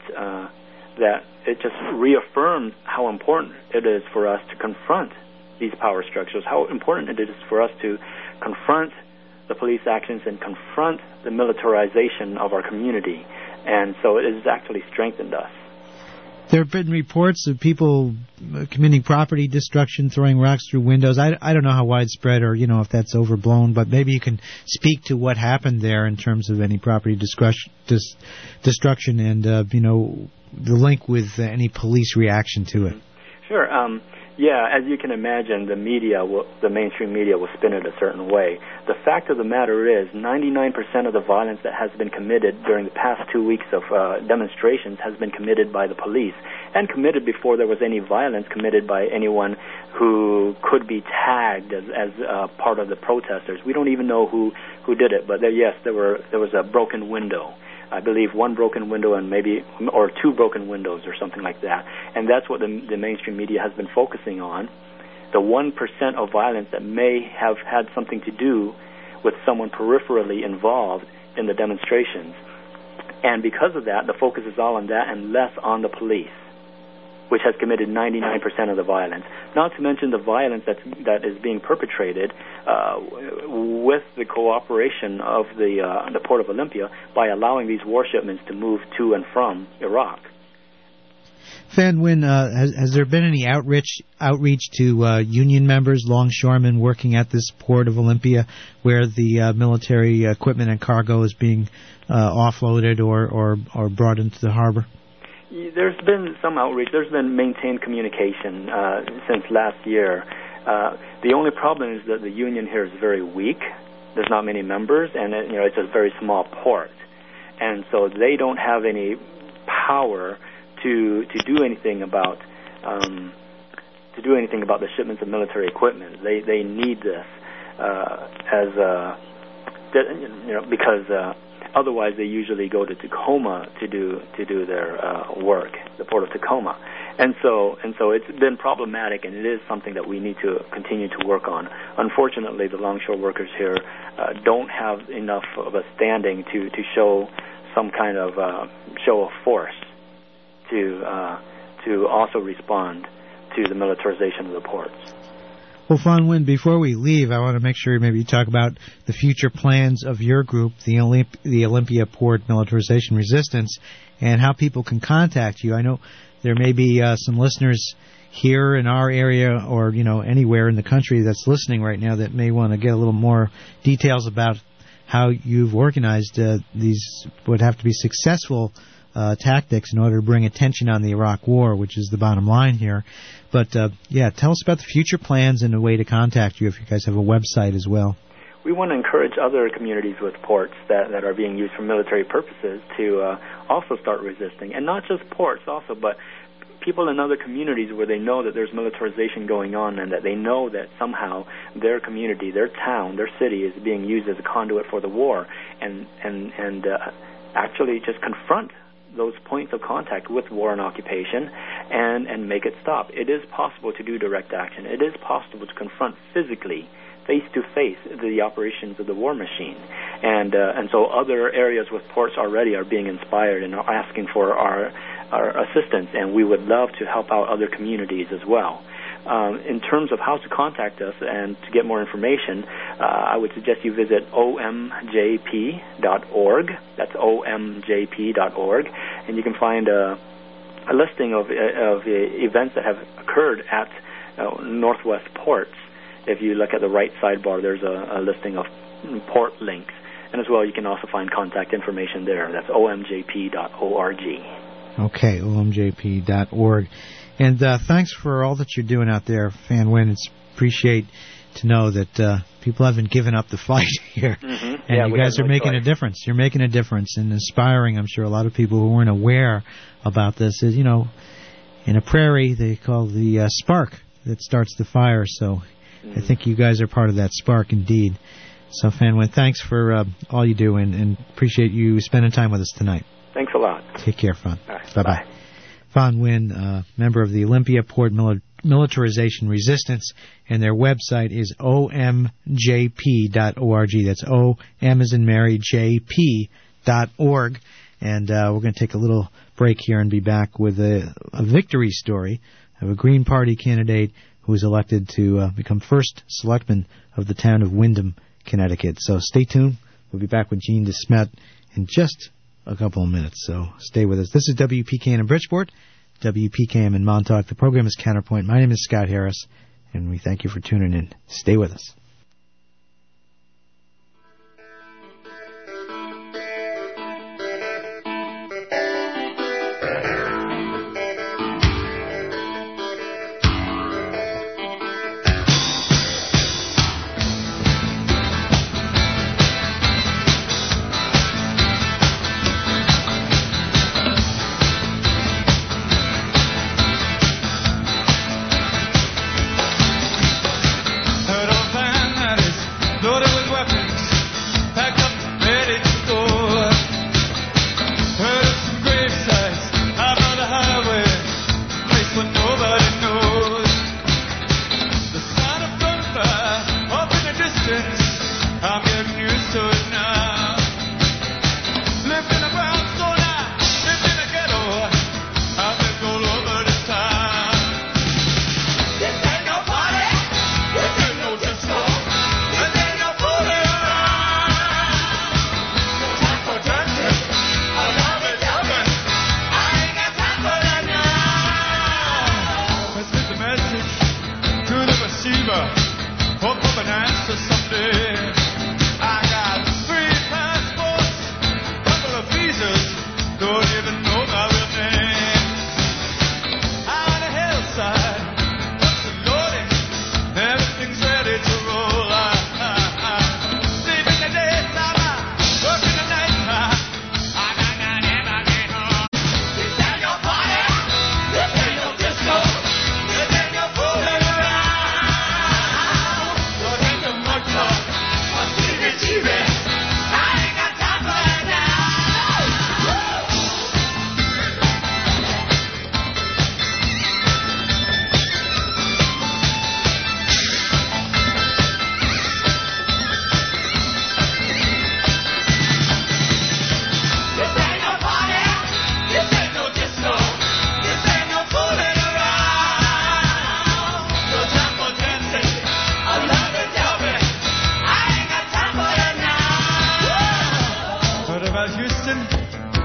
it just reaffirms how important it is for us to confront these power structures, how important it is for us to confront the police actions and confront the militarization of our community. And so it has actually strengthened us. There have been reports of people committing property destruction, throwing rocks through windows. I don't know how widespread or, if that's overblown, but maybe you can speak to what happened there in terms of any property destruction and, the link with any police reaction to it. Sure. As you can imagine, the mainstream media will spin it a certain way. The fact of the matter is 99% of the violence that has been committed during the past 2 weeks of demonstrations has been committed by the police, and committed before there was any violence committed by anyone who could be tagged as part of the protesters. We don't even know who did it, but there was a broken window. I believe one broken window or 2 broken windows or something like that. And that's what the mainstream media has been focusing on. 1% of violence that may have had something to do with someone peripherally involved in the demonstrations. And because of that, the focus is all on that and less on the police, which has committed 99% of the violence. Not to mention the violence that is being perpetrated with the cooperation of the Port of Olympia by allowing these war shipments to move to and from Iraq. Fan Nguyen, has there been any outreach to union members, longshoremen working at this Port of Olympia, where the military equipment and cargo is being offloaded or brought into the harbor? There's been some outreach. There's been maintained communication since last year. The only problem is that the union here is very weak. There's not many members, and it's a very small port, and so they don't have any power to do anything about the shipments of military equipment. They need this because otherwise they usually go to Tacoma to do their work, the Port of Tacoma, and so it's been problematic, and it is something that we need to continue to work on. Unfortunately, the longshore workers here don't have enough of a standing to show some kind of show of force to also respond to the militarization of the ports. Well, Fan Nguyen, before we leave, I want to make sure maybe you talk about the future plans of your group, the Olympia Port Militarization Resistance, and how people can contact you. I know there may be some listeners here in our area or anywhere in the country that's listening right now that may want to get a little more details about how you've organized these would have to be successful tactics in order to bring attention on the Iraq War, which is the bottom line here. But, tell us about the future plans and a way to contact you if you guys have a website as well. We want to encourage other communities with ports that are being used for military purposes to also start resisting. And not just ports also, but people in other communities where they know that there's militarization going on and that they know that somehow their community, their town, their city is being used as a conduit for the war, and actually just confront those points of contact with war and occupation and make it stop. It is possible to do direct action. It is possible to confront physically, face-to-face, the operations of the war machine. And so other areas with ports already are being inspired and are asking for our assistance, and we would love to help out other communities as well. In terms of how to contact us and to get more information, I would suggest you visit omjp.org. That's omjp.org, and you can find a listing of events that have occurred at Northwest Ports. If you look at the right sidebar, there's a listing of port links, and as well you can also find contact information there. That's omjp.org. Okay, omjp.org. And thanks for all that you're doing out there, Fan Nguyen. It's appreciate to know that people haven't given up the fight here. Mm-hmm. And you guys are making a difference. You're making a difference and inspiring, I'm sure, a lot of people who weren't aware about this. In a prairie, they call the spark that starts the fire. So I think you guys are part of that spark indeed. So, Fan Nguyen, thanks for all you do and appreciate you spending time with us tonight. Thanks a lot. Take care, Fan. Right, bye-bye. Bye. Fan Nguyen, member of the Olympia Port Militarization Resistance, and their website is omjp.org. That's O-M as in Mary, J-P.org. And we're going to take a little break here and be back with a victory story of a Green Party candidate who was elected to become first selectman of the town of Windham, Connecticut. So stay tuned. We'll be back with Gene DeSmet in just a couple of minutes, so stay with us. This is WPKN in Bridgeport, WPKM in Montauk. The program is Counterpoint. My name is Scott Harris, and we thank you for tuning in. Stay with us. Heard of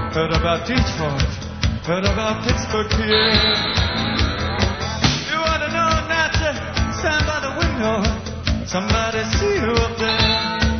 Heard about Detroit, heard about Pittsburgh, PA. You want to know not to stand by the window, somebody see you up there.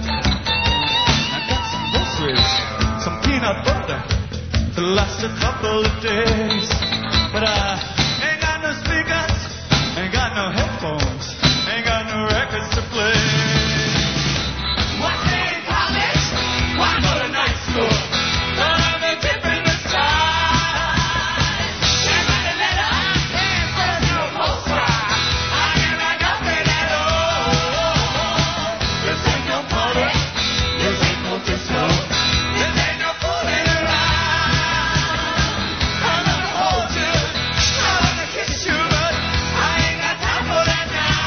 I got some groceries, some peanut butter to last a couple of days. But I ain't got no speakers, ain't got no headphones, ain't got no records to play. Why stay in college? Why go to night school? Don't have a tip in the sky. Can't write a letter, can't send no postcard. I ain't got nothing at all. This ain't no party, this ain't no disco, this ain't no fooling around. I'm gonna hold you, I'm gonna kiss you, but I ain't got time for that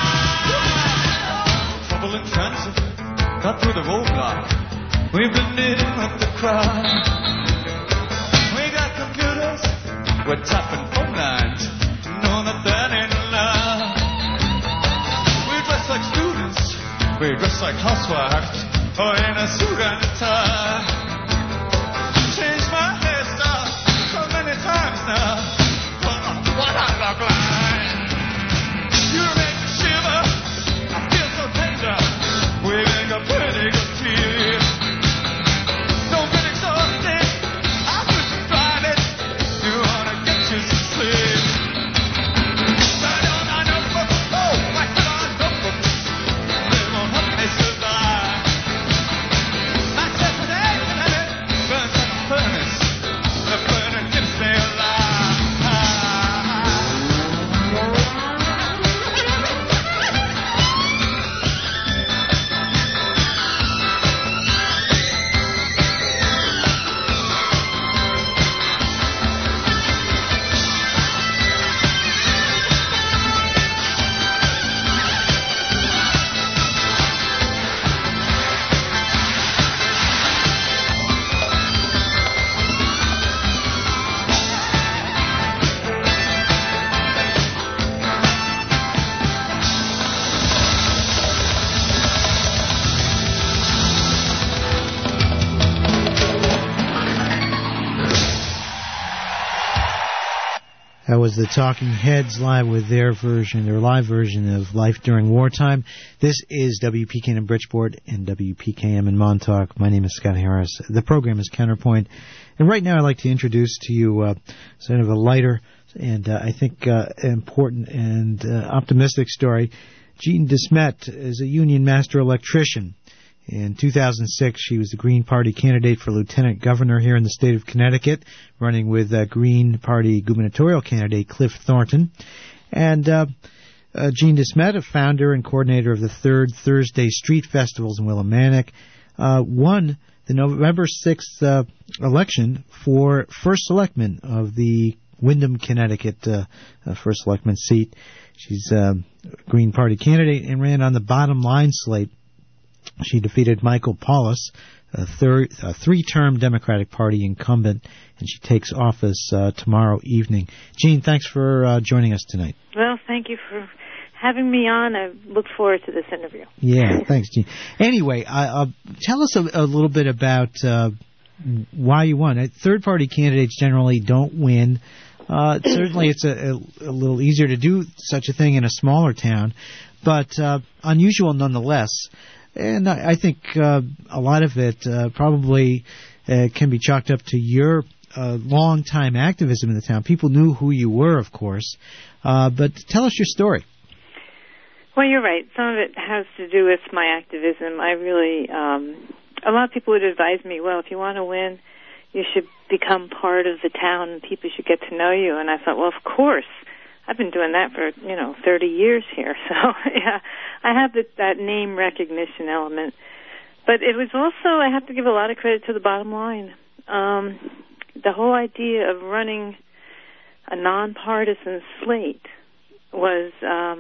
now. Trouble in transit, got through the roadblock. We've been dealing with the crowd. We got computers, we're tapping phone lines. No, that ain't allowed. We dress like students, we dress like housewives, or in a suit and a tie. Changed my hairstyle so many times now. What I look like. You make me shiver, I feel so tender. We make a pretty good team. Don't get exhausted, I put you find it. You wanna get you some sleep. Turn on my notebook, oh, my God, notebook. They won't help me survive. My Saturday night burns like a furnace. The burner keeps me alive. That was the Talking Heads live with their live version of Life During Wartime. This is WPKN in Bridgeport and WPKM in Montauk. My name is Scott Harris. The program is Counterpoint. And right now I'd like to introduce to you sort of a lighter and I think important and optimistic story. Jean DeSmet is a union master electrician. In 2006, she was the Green Party candidate for lieutenant governor here in the state of Connecticut, running with Green Party gubernatorial candidate Cliff Thornton. And Jean DeSmet, a founder and coordinator of the Third Thursday Street Festivals in Willimantic, won the November 6th election for first selectman of the Windham, Connecticut first selectman seat. She's a Green Party candidate and ran on the bottom line slate. She defeated Michael Paulus, a three-term Democratic Party incumbent, and she takes office tomorrow evening. Jean, thanks for joining us tonight. Well, thank you for having me on. I look forward to this interview. Yeah, thanks, Jean. Anyway, tell us a little bit about why you won. Third-party candidates generally don't win. Certainly it's a little easier to do such a thing in a smaller town, but unusual nonetheless. And I think a lot of it probably can be chalked up to your long-time activism in the town. People knew who you were, of course. But tell us your story. Well, you're right. Some of it has to do with my activism. I really, a lot of people would advise me, well, if you want to win, you should become part of the town and people should get to know you. And I thought, well, of course. I've been doing that for, 30 years here. So, yeah, I have that name recognition element. But it was also, I have to give a lot of credit to the bottom line. The whole idea of running a nonpartisan slate was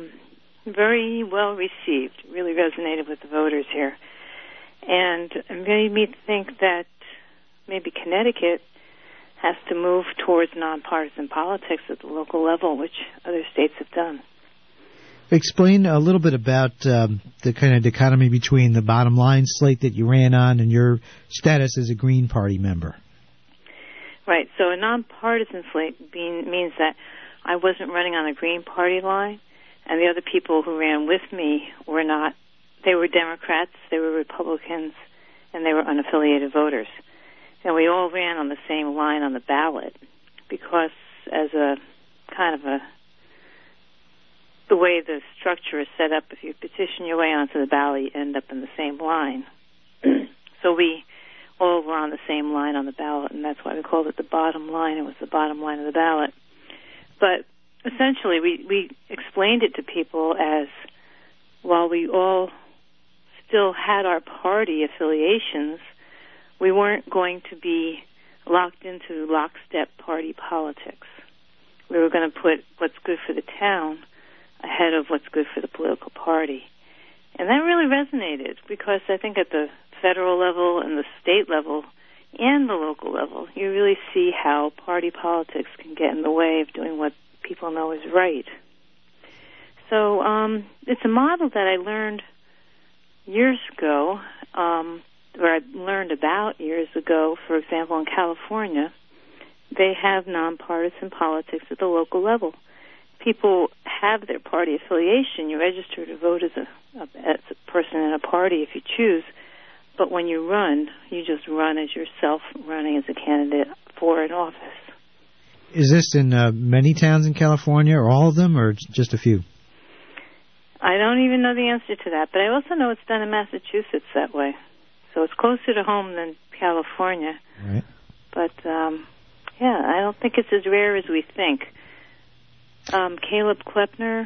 very well received, really resonated with the voters here. And it made me think that maybe Connecticut has to move towards nonpartisan politics at the local level, which other states have done. Explain a little bit about the kind of dichotomy between the bottom line slate that you ran on and your status as a Green Party member. Right. So a nonpartisan slate means that I wasn't running on the Green Party line, and the other people who ran with me were not. They were Democrats, they were Republicans, and they were unaffiliated voters. And we all ran on the same line on the ballot because as a kind of the way the structure is set up, if you petition your way onto the ballot, you end up in the same line. So we all were on the same line on the ballot, and that's why we called it the bottom line. It was the bottom line of the ballot. But essentially, we explained it to people as, while we all still had our party affiliations, we weren't going to be locked into lockstep party politics. We were going to put what's good for the town ahead of what's good for the political party. And that really resonated because I think at the federal level and the state level and the local level, you really see how party politics can get in the way of doing what people know is right. So it's a model that I learned years ago, or I learned about years ago. For example, in California, they have nonpartisan politics at the local level. People have their party affiliation. You register to vote as a person in a party if you choose. But when you run, you just run as yourself running as a candidate for an office. Is this in many towns in California, or all of them, or just a few? I don't even know the answer to that, but I also know it's done in Massachusetts that way. So it's closer to home than California. Right. But, yeah, I don't think it's as rare as we think. Caleb Kleppner,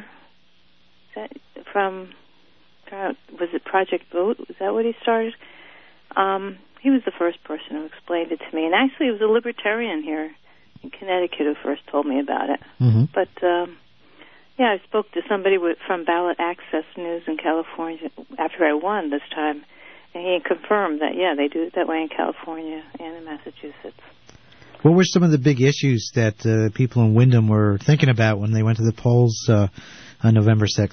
was it Project Vote? Was that what he started? He was the first person who explained it to me. And actually, it was a libertarian here in Connecticut who first told me about it. Mm-hmm. But, yeah, I spoke to somebody from Ballot Access News in California after I won this time, and he confirmed that, yeah, they do it that way in California and in Massachusetts. What were some of the big issues that people in Windham were thinking about when they went to the polls on November 6th?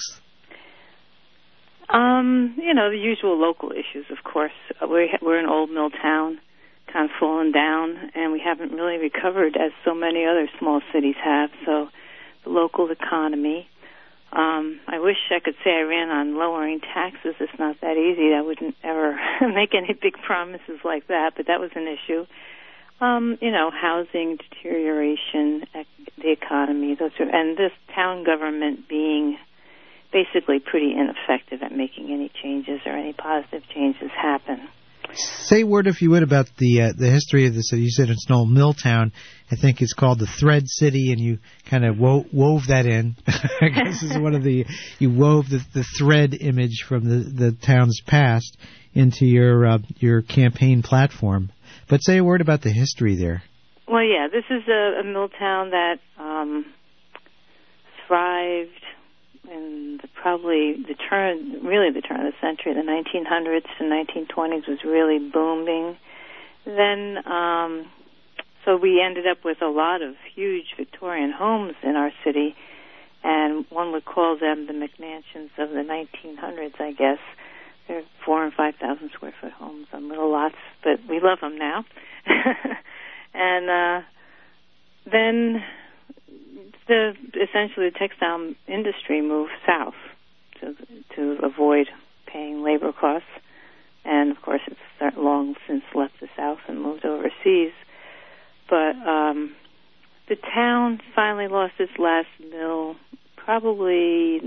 You know, the usual local issues, of course. We're an old mill town, kind of fallen down, and we haven't really recovered as so many other small cities have. So the local economy. I wish I could say I ran on lowering taxes. It's not that easy. I wouldn't ever make any big promises like that, but that was an issue. You know, housing deterioration, the economy, and this town government being basically pretty ineffective at making any changes or any positive changes happen. Say a word, if you would, about the history of the city. You said it's an old mill town. I think it's called the Thread City, and you kind of wove that in. I guess is one of you wove the thread image from the town's past into your campaign platform. But say a word about the history there. Well, yeah, this is a mill town that thrived in the turn of the century. The 1900s to 1920s was really booming. Then, so we ended up with a lot of huge Victorian homes in our city, and one would call them the McMansions of the 1900s, I guess. They're 4,000 and 5,000 square foot homes on little lots, but we love them now. And then essentially the textile industry moved south to avoid paying labor costs, and of course it's long since left the South and moved overseas. But the town finally lost its last mill probably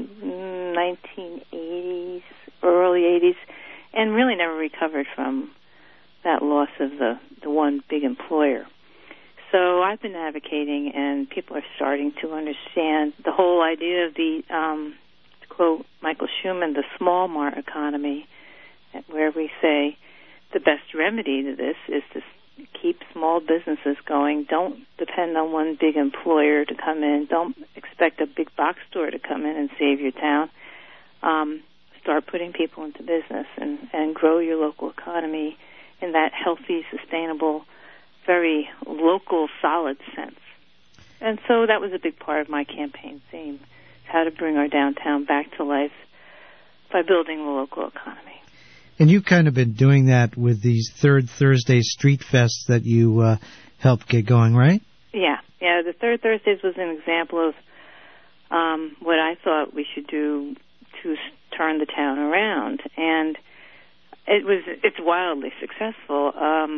1980s, early 80s, and really never recovered from that loss of the one big employer. So I've been advocating, and people are starting to understand the whole idea of the, to quote Michael Schumann, the small mart economy, where we say the best remedy to this is to keep small businesses going. Don't depend on one big employer to come in. Don't expect a big box store to come in and save your town. Start putting people into business and grow your local economy in that healthy, sustainable, very local, solid sense. And so that was a big part of my campaign theme, how to bring our downtown back to life by building the local economy. And you've kind of been doing that with these Third Thursday street fests that you help get going, right? Yeah. The Third Thursdays was an example of what I thought we should do to turn the town around, and it's wildly successful.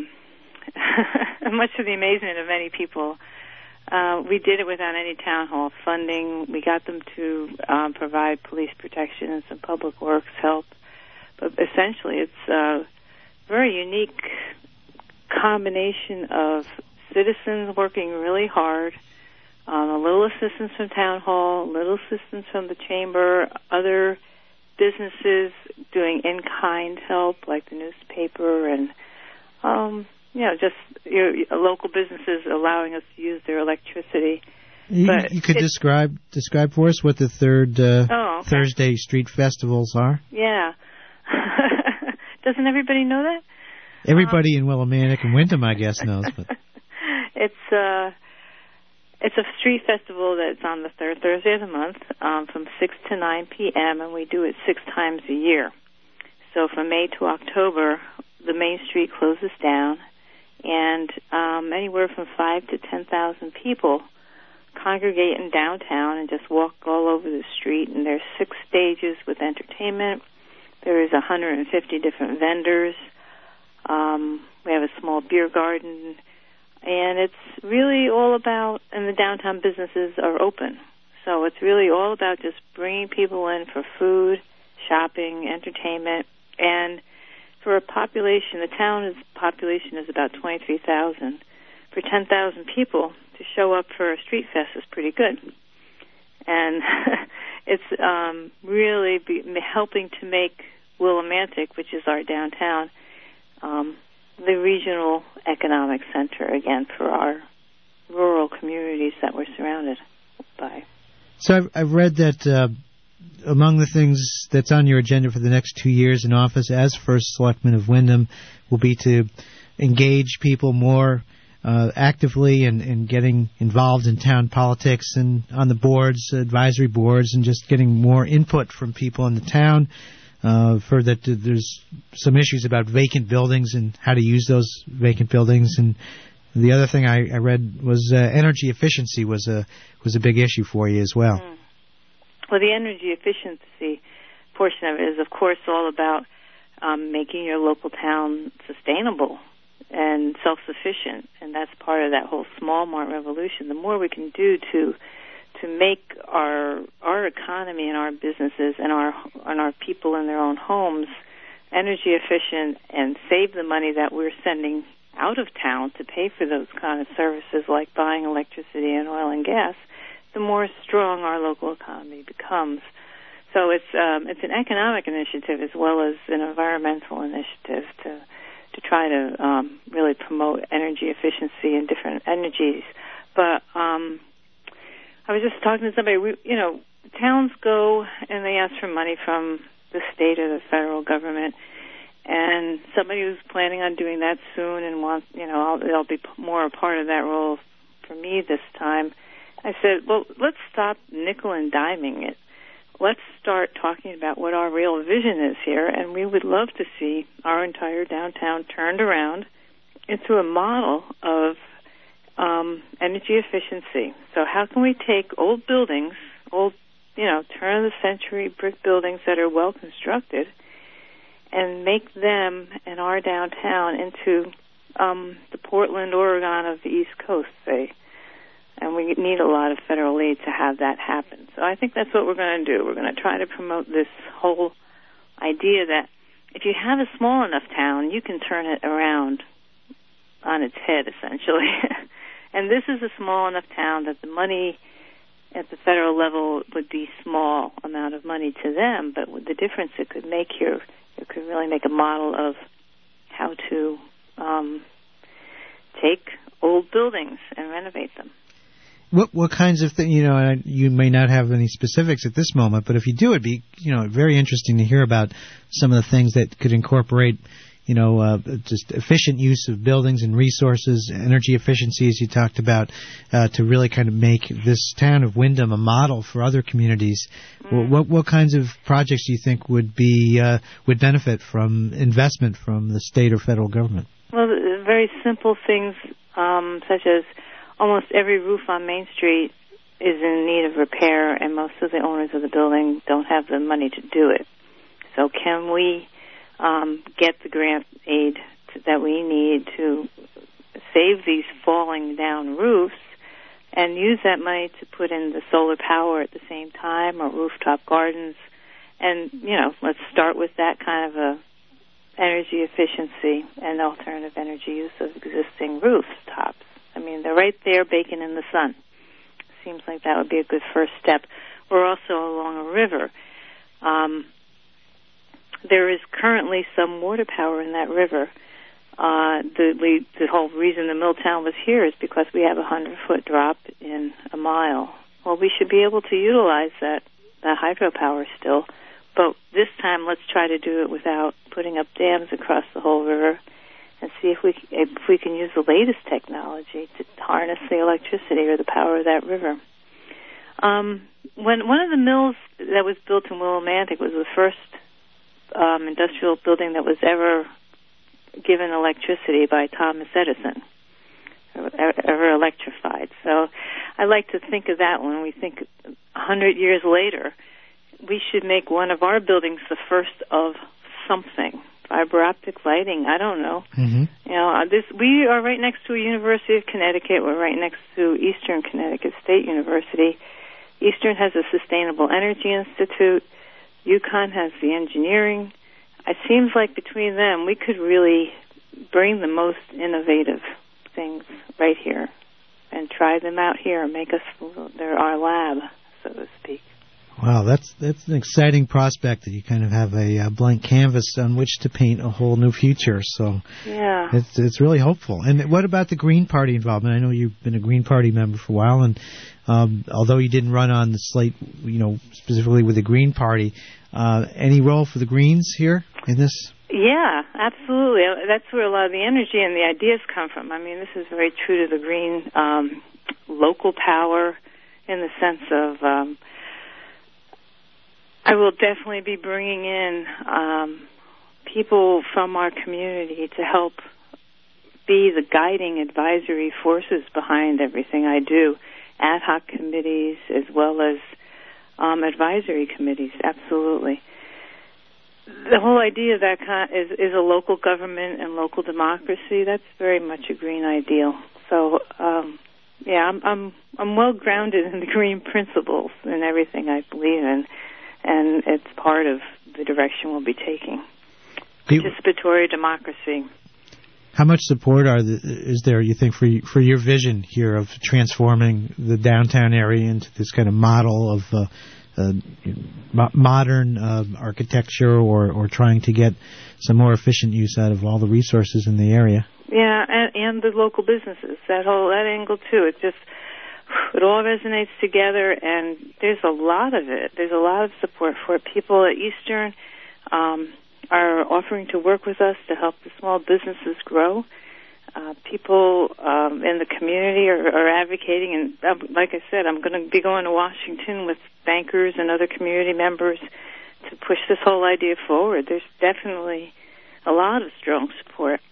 Much to the amazement of many people. We did it without any town hall funding. We got them to provide police protection and some public works help. But essentially, it's a very unique combination of citizens working really hard, a little assistance from town hall, a little assistance from the chamber, other businesses doing in-kind help like the newspaper, and just local businesses allowing us to use their electricity. You could describe for us what the third Thursday street festivals are. Yeah. Doesn't everybody know that? Everybody in Willimantic and Windham, I guess, knows. But it's a street festival that's on the third Thursday of the month from 6 to 9 p.m., and we do it 6 times a year. So from May to October, the main street closes down, and anywhere from 5,000 to 10,000 people congregate in downtown and just walk all over the street. And there's 6 stages with entertainment. There is 150 different vendors. We have a small beer garden, and it's really all about, and the downtown businesses are open. So it's really all about just bringing people in for food, shopping, entertainment, and for a population, the town's population is about 23,000. For 10,000 people to show up for a street fest is pretty good. And it's really helping to make Willimantic, which is our downtown, the regional economic center again for our rural communities that we're surrounded by. So I've read that among the things that's on your agenda for the next 2 years in office as first selectman of Windham will be to engage people more actively and getting involved in town politics and on the boards, advisory boards, and just getting more input from people in the town. For that, there's some issues about vacant buildings and how to use those vacant buildings. And the other thing I read was energy efficiency was a big issue for you as well. Well, the energy efficiency portion of it is, of course, all about making your local town sustainable and self-sufficient, and that's part of that whole small mart revolution. The more we can do to make our economy and our businesses and our people in their own homes energy efficient and save the money that we're sending out of town to pay for those kind of services like buying electricity and oil and gas, the more strong our local economy becomes. So it's an economic initiative as well as an environmental initiative to try to really promote energy efficiency and different energies. But I was just talking to somebody. Towns go and they ask for money from the state or the federal government, and somebody who's planning on doing that soon and wants, they'll be more a part of that role for me this time. I said, well, let's stop nickel and diming it. Let's start talking about what our real vision is here, and we would love to see our entire downtown turned around into a model of energy efficiency. So how can we take old buildings, turn-of-the-century brick buildings that are well constructed, and make them and our downtown into the Portland, Oregon of the East Coast, say. And we need a lot of federal aid to have that happen. So I think that's what we're going to do. We're going to try to promote this whole idea that if you have a small enough town, you can turn it around on its head, essentially. And this is a small enough town that the money at the federal level would be small amount of money to them, but with the difference it could make here, it could really make a model of how to take old buildings and renovate them. What kinds of things, you may not have any specifics at this moment, but if you do, it'd be, very interesting to hear about some of the things that could incorporate, just efficient use of buildings and resources, energy efficiency, as you talked about, to really kind of make this town of Windham a model for other communities. What kinds of projects do you think would benefit from investment from the state or federal government? Well, very simple things. such as almost every roof on Main Street is in need of repair, and most of the owners of the building don't have the money to do it. So can we get the grant aid that we need to save these falling down roofs and use that money to put in the solar power at the same time, or rooftop gardens? And, let's start with that kind of a energy efficiency and alternative energy use of existing rooftops. I mean, they're right there baking in the sun. Seems like that would be a good first step. We're also along a river. There is currently some water power in that river. The whole reason the Milltown was here is because we have a 100-foot drop in a mile. Well, we should be able to utilize that hydropower still, but this time let's try to do it without putting up dams across the whole river, and see if we can use the latest technology to harness the electricity or the power of that river. When one of the mills that was built in Willimantic was the first industrial building that was ever given electricity by Thomas Edison, ever electrified. So I like to think of that when we think 100 years later, we should make one of our buildings the first of something. Fiber optic lighting, I don't know. Mm-hmm. We are right next to a University of Connecticut. We're right next to Eastern Connecticut State University. Eastern has a Sustainable Energy Institute. UConn has the engineering. It seems like between them, we could really bring the most innovative things right here and try them out here and make us our lab, so to speak. Wow, that's an exciting prospect that you kind of have a blank canvas on which to paint a whole new future. So yeah, it's really hopeful. And what about the Green Party involvement? I know you've been a Green Party member for a while, and although you didn't run on the slate, specifically with the Green Party, any role for the Greens here in this? Yeah, absolutely. That's where a lot of the energy and the ideas come from. I mean, this is very true to the Green local power in the sense of I will definitely be bringing in people from our community to help be the guiding advisory forces behind everything I do. Ad hoc committees as well as advisory committees, absolutely. The whole idea of that is a local government and local democracy. That's very much a Green ideal. So, I'm well grounded in the Green principles and everything I believe in, and it's part of the direction we'll be taking. Participatory democracy. How much support is there, you think, for your vision here of transforming the downtown area into this kind of model of modern architecture, or trying to get some more efficient use out of all the resources in the area? Yeah, and the local businesses, that angle too. It all resonates together, and there's a lot of it. There's a lot of support for it. People at Eastern are offering to work with us to help the small businesses grow. People in the community are advocating, and like I said, I'm going to be going to Washington with bankers and other community members to push this whole idea forward. There's definitely a lot of strong support.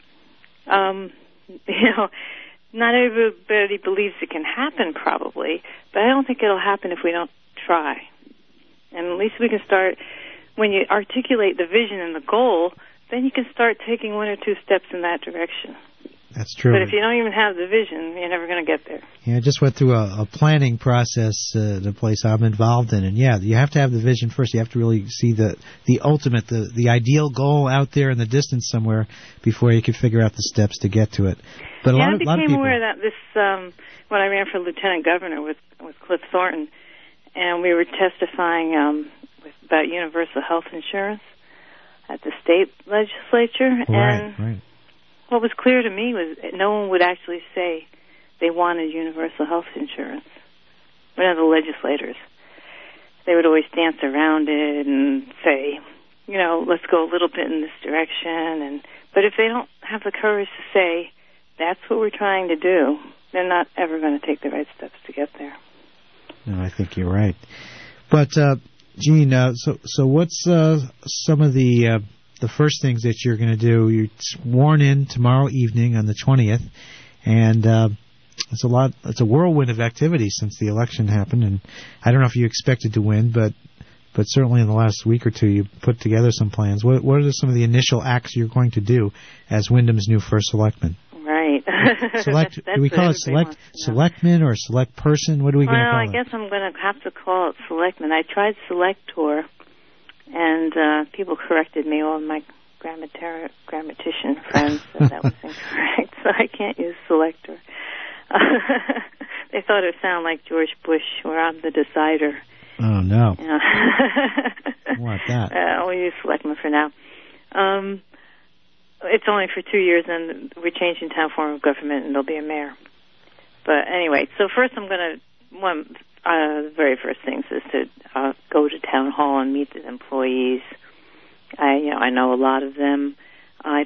Not everybody believes it can happen, probably, but I don't think it'll happen if we don't try. And at least we can start, when you articulate the vision and the goal, then you can start taking one or two steps in that direction. That's true. But if you don't even have the vision, you're never going to get there. Yeah, I just went through a planning process at a place I'm involved in, and you have to have the vision first. You have to really see the ultimate, the ideal goal out there in the distance somewhere before you can figure out the steps to get to it. But I lot of became people, aware that this when I ran for lieutenant governor with Cliff Thornton, and we were testifying about universal health insurance at the state legislature, right. What was clear to me was no one would actually say they wanted universal health insurance. One of the legislators. They would always dance around it and say, let's go a little bit in this direction. But if they don't have the courage to say, that's what we're trying to do, they're not ever going to take the right steps to get there. No, I think you're right. But, Jean, so what's some of the first things that you're going to do? You're sworn in tomorrow evening on the 20th, And it's a whirlwind of activity since the election happened, and I don't know if you expected to win, but certainly in the last week or two you put together some plans. What are some of the initial acts you're going to do as Wyndham's new first selectman? Right. Do we call it selectman or select person? What are we going to call it? Well, I guess I'm going to have to call it selectman. I tried selector, and people corrected me, all my grammatician friends said that was incorrect, so I can't use selector. They thought it sounded like George Bush, where I'm the decider. Oh, no. I want that. We'll use selectman for now. It's only for 2 years, and we're changing town form of government, and there'll be a mayor. But anyway, so first I'm going to, one of the very first things is to go to town hall and meet the employees. I know a lot of them. I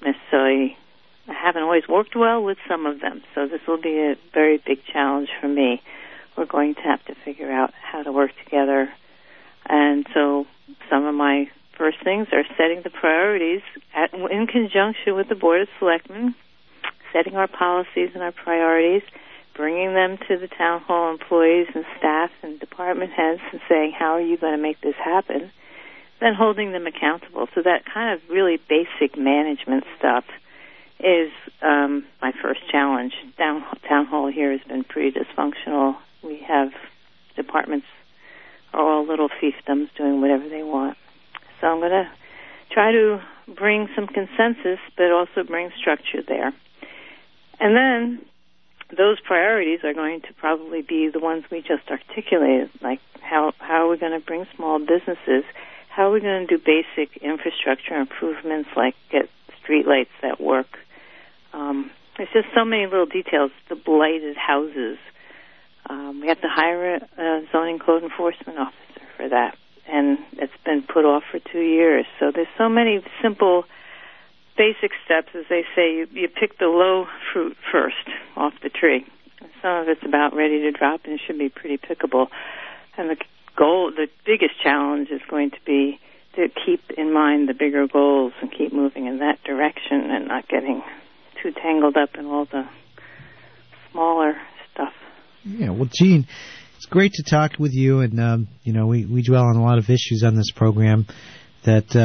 haven't always worked well with some of them, so this will be a very big challenge for me. We're going to have to figure out how to work together. And so some of my first things are setting the priorities in conjunction with the Board of Selectmen, setting our policies and our priorities, bringing them to the town hall employees and staff and department heads and saying, how are you going to make this happen? Then holding them accountable. So that kind of really basic management stuff is my first challenge. Town hall here has been pretty dysfunctional. We have departments are all little fiefdoms doing whatever they want. So I'm going to try to bring some consensus, but also bring structure there. And then those priorities are going to probably be the ones we just articulated, like how are we going to bring small businesses, how are we going to do basic infrastructure improvements like get streetlights that work. There's just so many little details, the blighted houses. We have to hire a zoning code enforcement officer for that, and it's been put off for 2 years. So there's so many simple, basic steps, as they say. You pick the low fruit first off the tree. Some of it's about ready to drop and should be pretty pickable. And the biggest challenge is going to be to keep in mind the bigger goals and keep moving in that direction and not getting too tangled up in all the smaller stuff. Yeah, well, Jean, it's great to talk with you, and we dwell on a lot of issues on this program that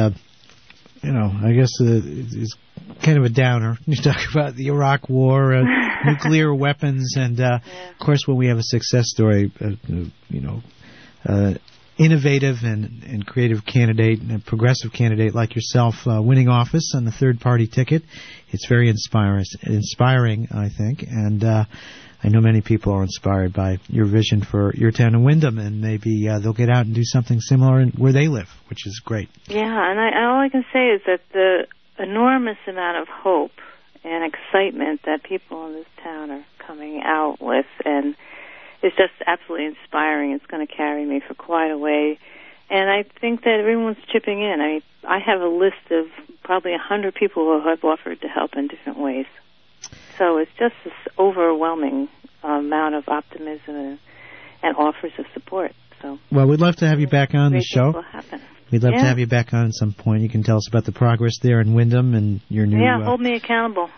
I guess is kind of a downer. You talk about the Iraq War, nuclear weapons, and of course, when we have a success story, innovative and creative candidate, and a progressive candidate like yourself, winning office on the third-party ticket, it's very inspiring, I think, and I know many people are inspired by your vision for your town of Wyndham, and maybe they'll get out and do something similar where they live, which is great. Yeah, and all I can say is that the enormous amount of hope and excitement that people in this town are coming out with, and it's just absolutely inspiring. It's going to carry me for quite a way. And I think that everyone's chipping in. I have a list of probably 100 people who have offered to help in different ways. So it's just this overwhelming amount of optimism and offers of support. So, well, we'd love to have you back on the show. We'd love to have you back on at some point. You can tell us about the progress there in Wyndham and your new... Yeah, hold me accountable.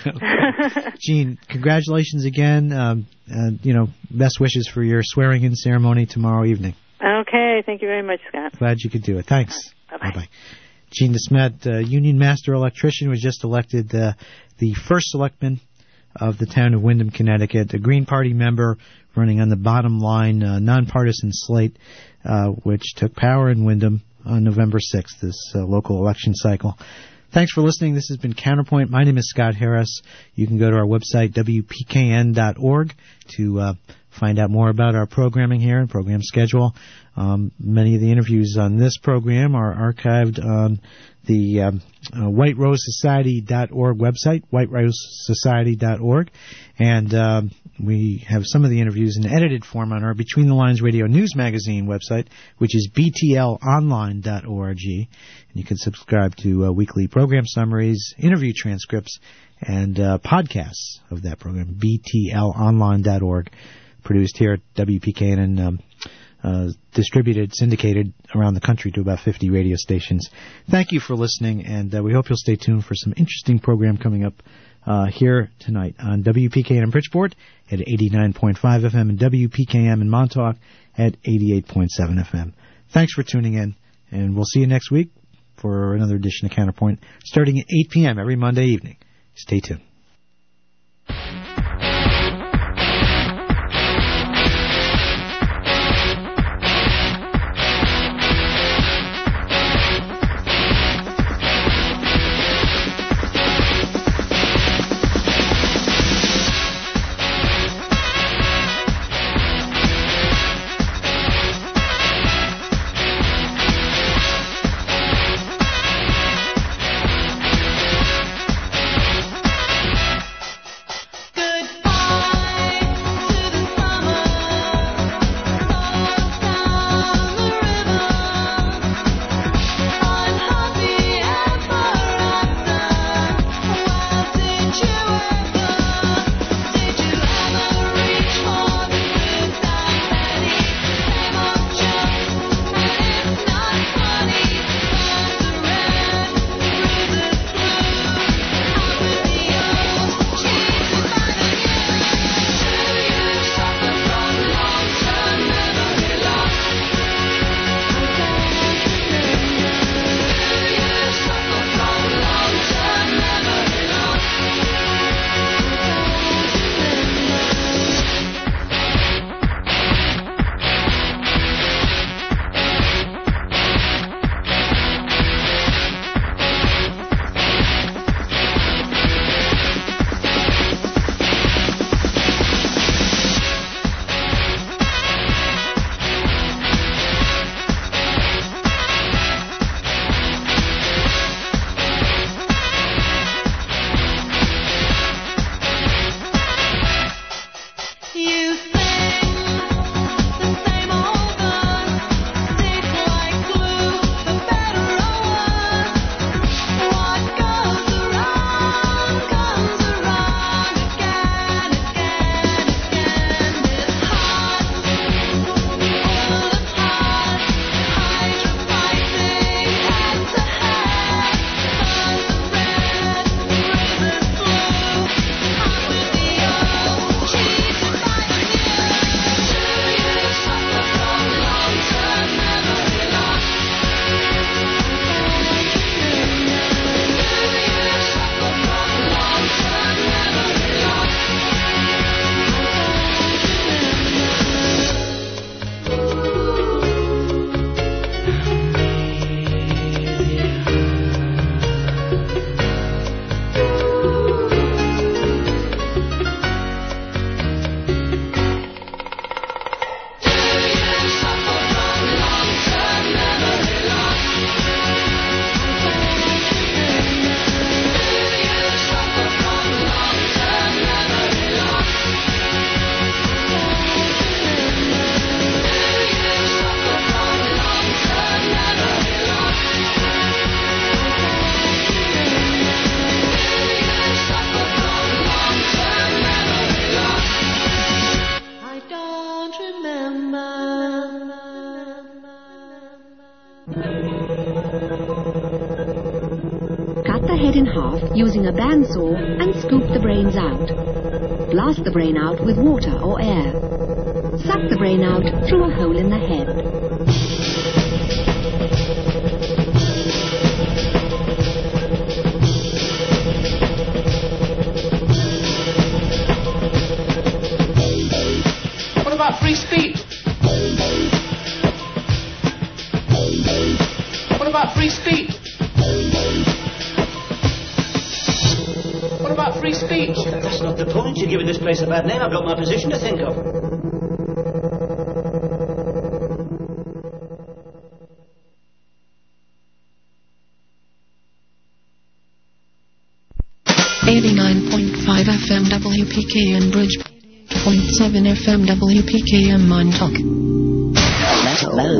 Jean, congratulations again. Best wishes for your swearing-in ceremony tomorrow evening. Okay, thank you very much, Scott. Glad you could do it. Thanks. Bye-bye. Bye-bye. Jean DeSmet, Union Master Electrician, was just elected the first selectman of the town of Wyndham, Connecticut, a Green Party member running on the bottom line nonpartisan slate, which took power in Wyndham on November 6th, this local election cycle. Thanks for listening. This has been Counterpoint. My name is Scott Harris. You can go to our website, WPKN.org, to find out more about our programming here and program schedule. Many of the interviews on this program are archived on the WhiteRoseSociety.org website, WhiteRoseSociety.org, and we have some of the interviews in edited form on our Between the Lines Radio News Magazine website, which is BTLOnline.org, and you can subscribe to weekly program summaries, interview transcripts, and podcasts of that program, BTLOnline.org, produced here at WPKN in distributed, syndicated around the country to about 50 radio stations. Thank you for listening, and we hope you'll stay tuned for some interesting program coming up here tonight on WPKN in Bridgeport at 89.5 FM and WPKM in Montauk at 88.7 FM. Thanks for tuning in, and we'll see you next week for another edition of Counterpoint starting at 8 p.m. every Monday evening. Stay tuned. Using a bandsaw and scoop the brains out. Blast the brain out with water or air. Suck the brain out through a hole in the head. What about free speech? What about free speech? What about free speech? That's not the point. You're giving this place a bad name. I've got my position to think of. FM WPKN Bridgeport, 0.7 FM WPKM Montauk. Hello.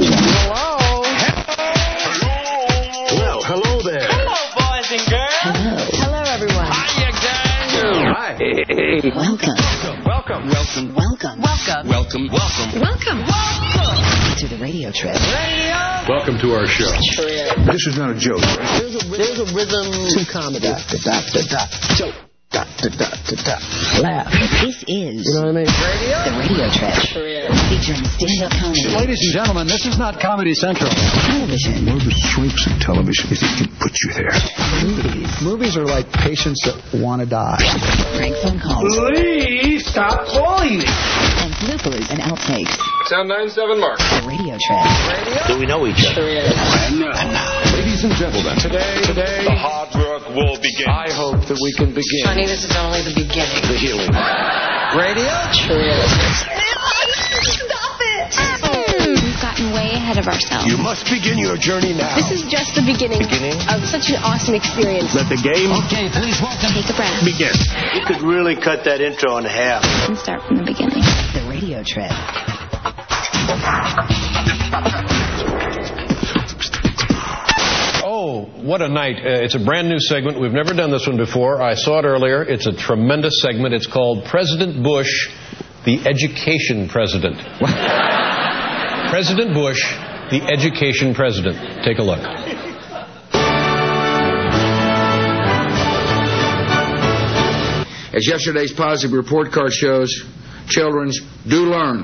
Well, hello there. Hello, boys and girls. Hello. Hello, everyone. Hiya, gang. Hi. Welcome. Welcome. Welcome. Welcome. Welcome. Welcome. Welcome. Welcome. To the radio trip. Welcome to our show. This is not a joke. There's a rhythm to comedy. Joke. Laugh. This is, You know what I mean? the radio trip. Featuring stand-up comedy. Ladies and gentlemen, this is not Comedy Central. Television. One of the strengths of television is it can put you there. Movies are like patients that want to die. Prank phone calls. Please stop calling me. And bloopers and outtakes. Sound 97 Mark. The radio trip. Do we know each other? And now, ladies and gentlemen, Today, the hard work will begin. I hope that we can begin. Honey, this is only the beginning. The healing. Radio? Stop it! We've gotten way ahead of ourselves. You must begin your journey now. This is just the beginning of such an awesome experience. Let the game Okay, please welcome. Take a breath begin. You could really cut that intro in half. and start from the beginning. The radio trip. Oh, what a night. It's a brand new segment. We've never done this one before. I saw it earlier. It's a tremendous segment. It's called President Bush, the Education President. President Bush, the Education President. Take a look. As yesterday's positive report card shows, children do learn.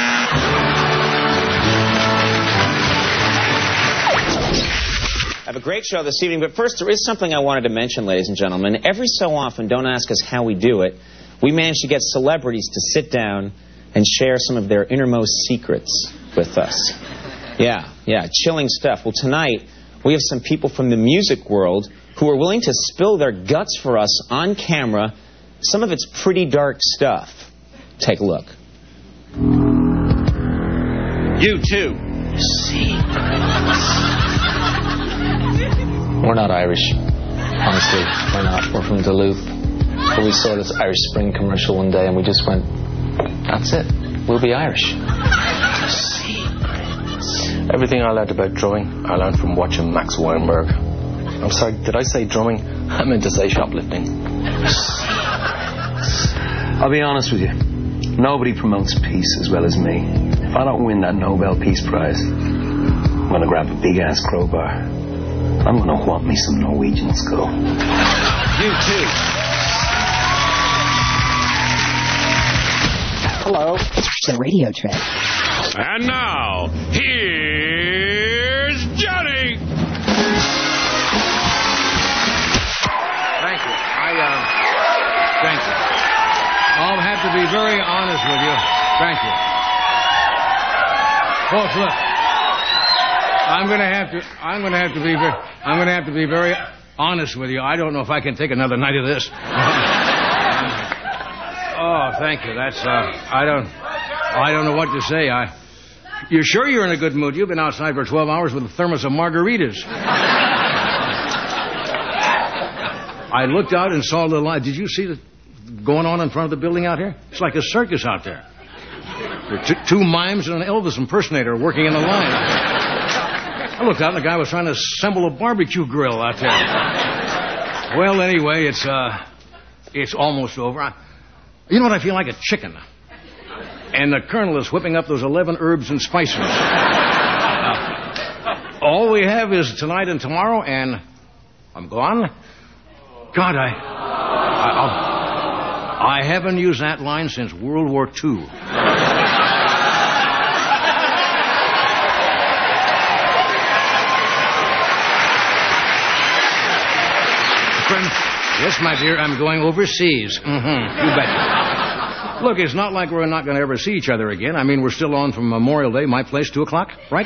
I have a great show this evening, but first there is something I wanted to mention, ladies and gentlemen. Every so often, don't ask us how we do it, we manage to get celebrities to sit down and share some of their innermost secrets with us. Yeah, chilling stuff. Well, tonight, we have some people from the music world who are willing to spill their guts for us on camera. Some of it's pretty dark stuff. Take a look. You too. We're not Irish. Honestly, we're not. We're from Duluth. But we saw this Irish Spring commercial one day and we just went, that's it. We'll be Irish. Everything I learned about drumming, I learned from watching Max Weinberg. I'm sorry, did I say drumming? I meant to say shoplifting. I'll be honest with you. Nobody promotes peace as well as me. If I don't win that Nobel Peace Prize, I'm going to grab a big-ass crowbar. I'm going to whop me some Norwegian skull. You too. Hello. The radio trip. And now, here's Johnny. Thank you. Thank you. I'll have to be very honest with you. Thank you. Folks, look. I'm going to have to be very honest with you. I don't know if I can take another night of this. Oh, thank you. That's I don't know what to say. You're sure you're in a good mood? You've been outside for 12 hours with a thermos of margaritas. I looked out and saw a little light. Did you see the going on in front of the building out here? It's like a circus out there. There are two mimes and an Elvis impersonator working in a line. I looked out and the guy was trying to assemble a barbecue grill out there. Well, anyway, it's almost over. You know what? I feel like a chicken. And the colonel is whipping up those 11 herbs and spices. All we have is tonight and tomorrow, and I'm gone. God, I haven't used that line since World War II. Yes, my dear, I'm going overseas. You bet. Look, it's not like we're not going to ever see each other again. I mean, we're still on from Memorial Day, my place, 2 o'clock, right?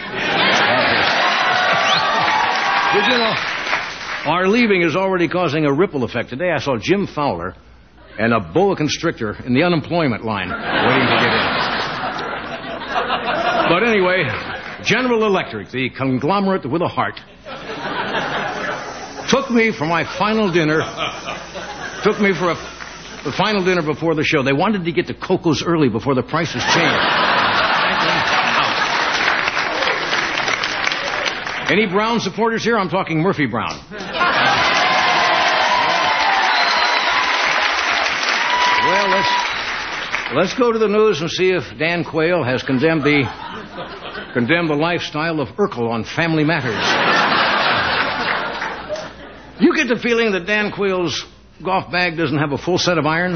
Did you know, our leaving is already causing a ripple effect. Today I saw Jim Fowler and a boa constrictor in the unemployment line waiting to get in. But anyway, General Electric, the conglomerate with a heart, took me for my final dinner. Took me for the final dinner before the show. They wanted to get to Coco's early before the prices changed. Any Brown supporters here? I'm talking Murphy Brown. Let's go to the news and see if Dan Quayle has condemned the lifestyle of Urkel on Family Matters. You get the feeling that Dan Quayle's golf bag doesn't have a full set of irons?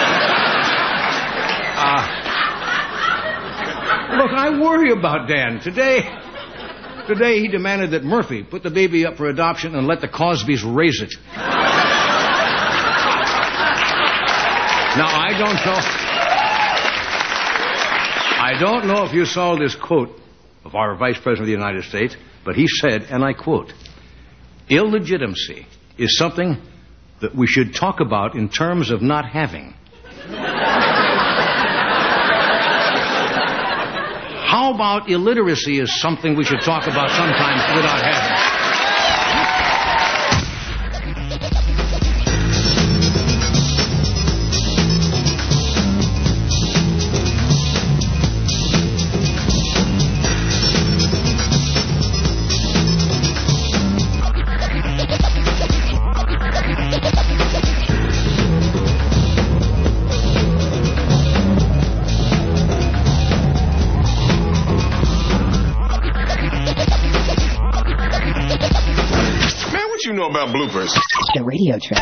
Look, I worry about Dan. Today he demanded that Murphy put the baby up for adoption and let the Cosbys raise it. Now, I don't know if you saw this quote of our Vice President of the United States, but he said, and I quote, "Illegitimacy is something that we should talk about in terms of not having." How about illiteracy is something we should talk about sometimes without having? About bloopers. The Radio Trip.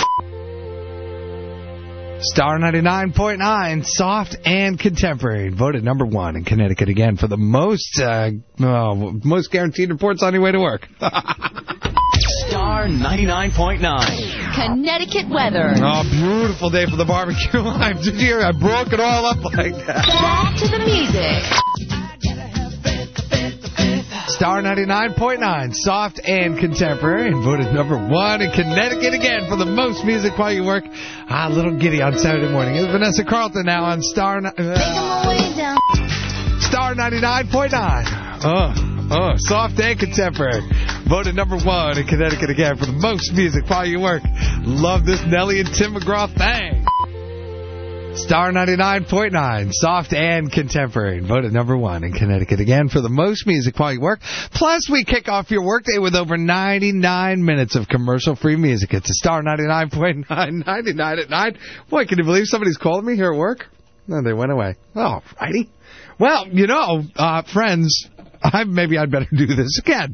Star 99.9, soft and contemporary, voted number 1 in Connecticut again for the most guaranteed reports on your way to work. Star 99.9, Connecticut weather. Oh, beautiful day for the barbecue. I broke it all up like that. Back to the music. Star 99.9, soft and contemporary, and voted number 1 in Connecticut again for the most music while you work. A little giddy on Saturday morning. It's Vanessa Carlton now on Star 99.9. Soft and contemporary. Voted number 1 in Connecticut again for the most music while you work. Love this Nelly and Tim McGraw thing. Star 99.9, soft and contemporary, voted number 1 in Connecticut again for the most music while you work. Plus, we kick off your workday with over 99 minutes of commercial-free music. It's a Star 99.9, 99 at 9. Boy, can you believe somebody's calling me here at work? No, they went away. Oh, righty. Well, friends, maybe I'd better do this again.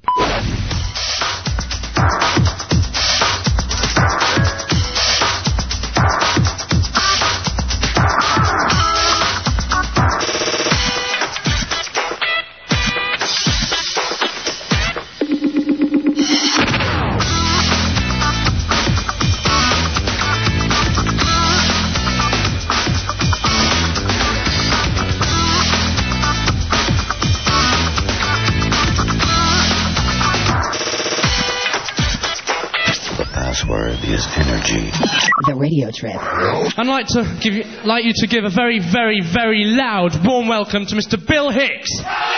Is energy. The Radio Trip. I'd like you to give a very, very, very loud, warm welcome to Mr. Bill Hicks.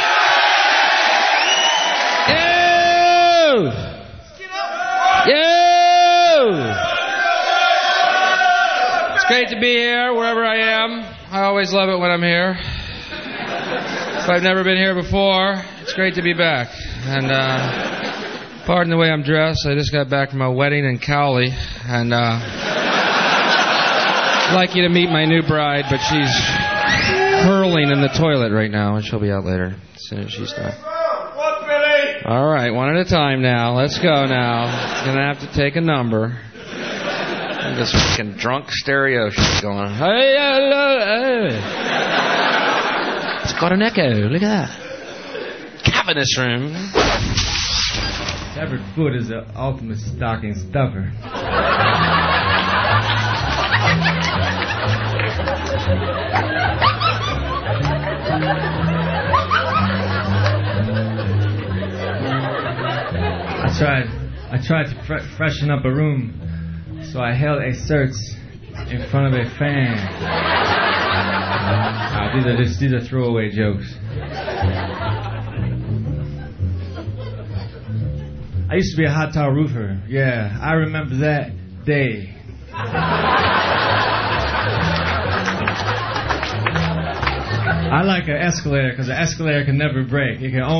Yo! Yo! It's great to be here, wherever I am. I always love it when I'm here. If I've never been here before, it's great to be back. And, pardon the way I'm dressed. I just got back from a wedding in Cowley, and I'd like you to meet my new bride, but she's hurling in the toilet right now, and she'll be out later as soon as she's done. All right, one at a time now. Let's go now. Gonna have to take a number. This fucking drunk stereo shit going. Hey, hey. It's got an echo. Look at that. Cavernous room. Severed foot is the ultimate stocking stuffer. I tried to freshen up a room, so I held a search in front of a fan. These are throwaway jokes. I used to be a hot tile roofer. Yeah, I remember that day. I like an escalator because an escalator can never break. It can only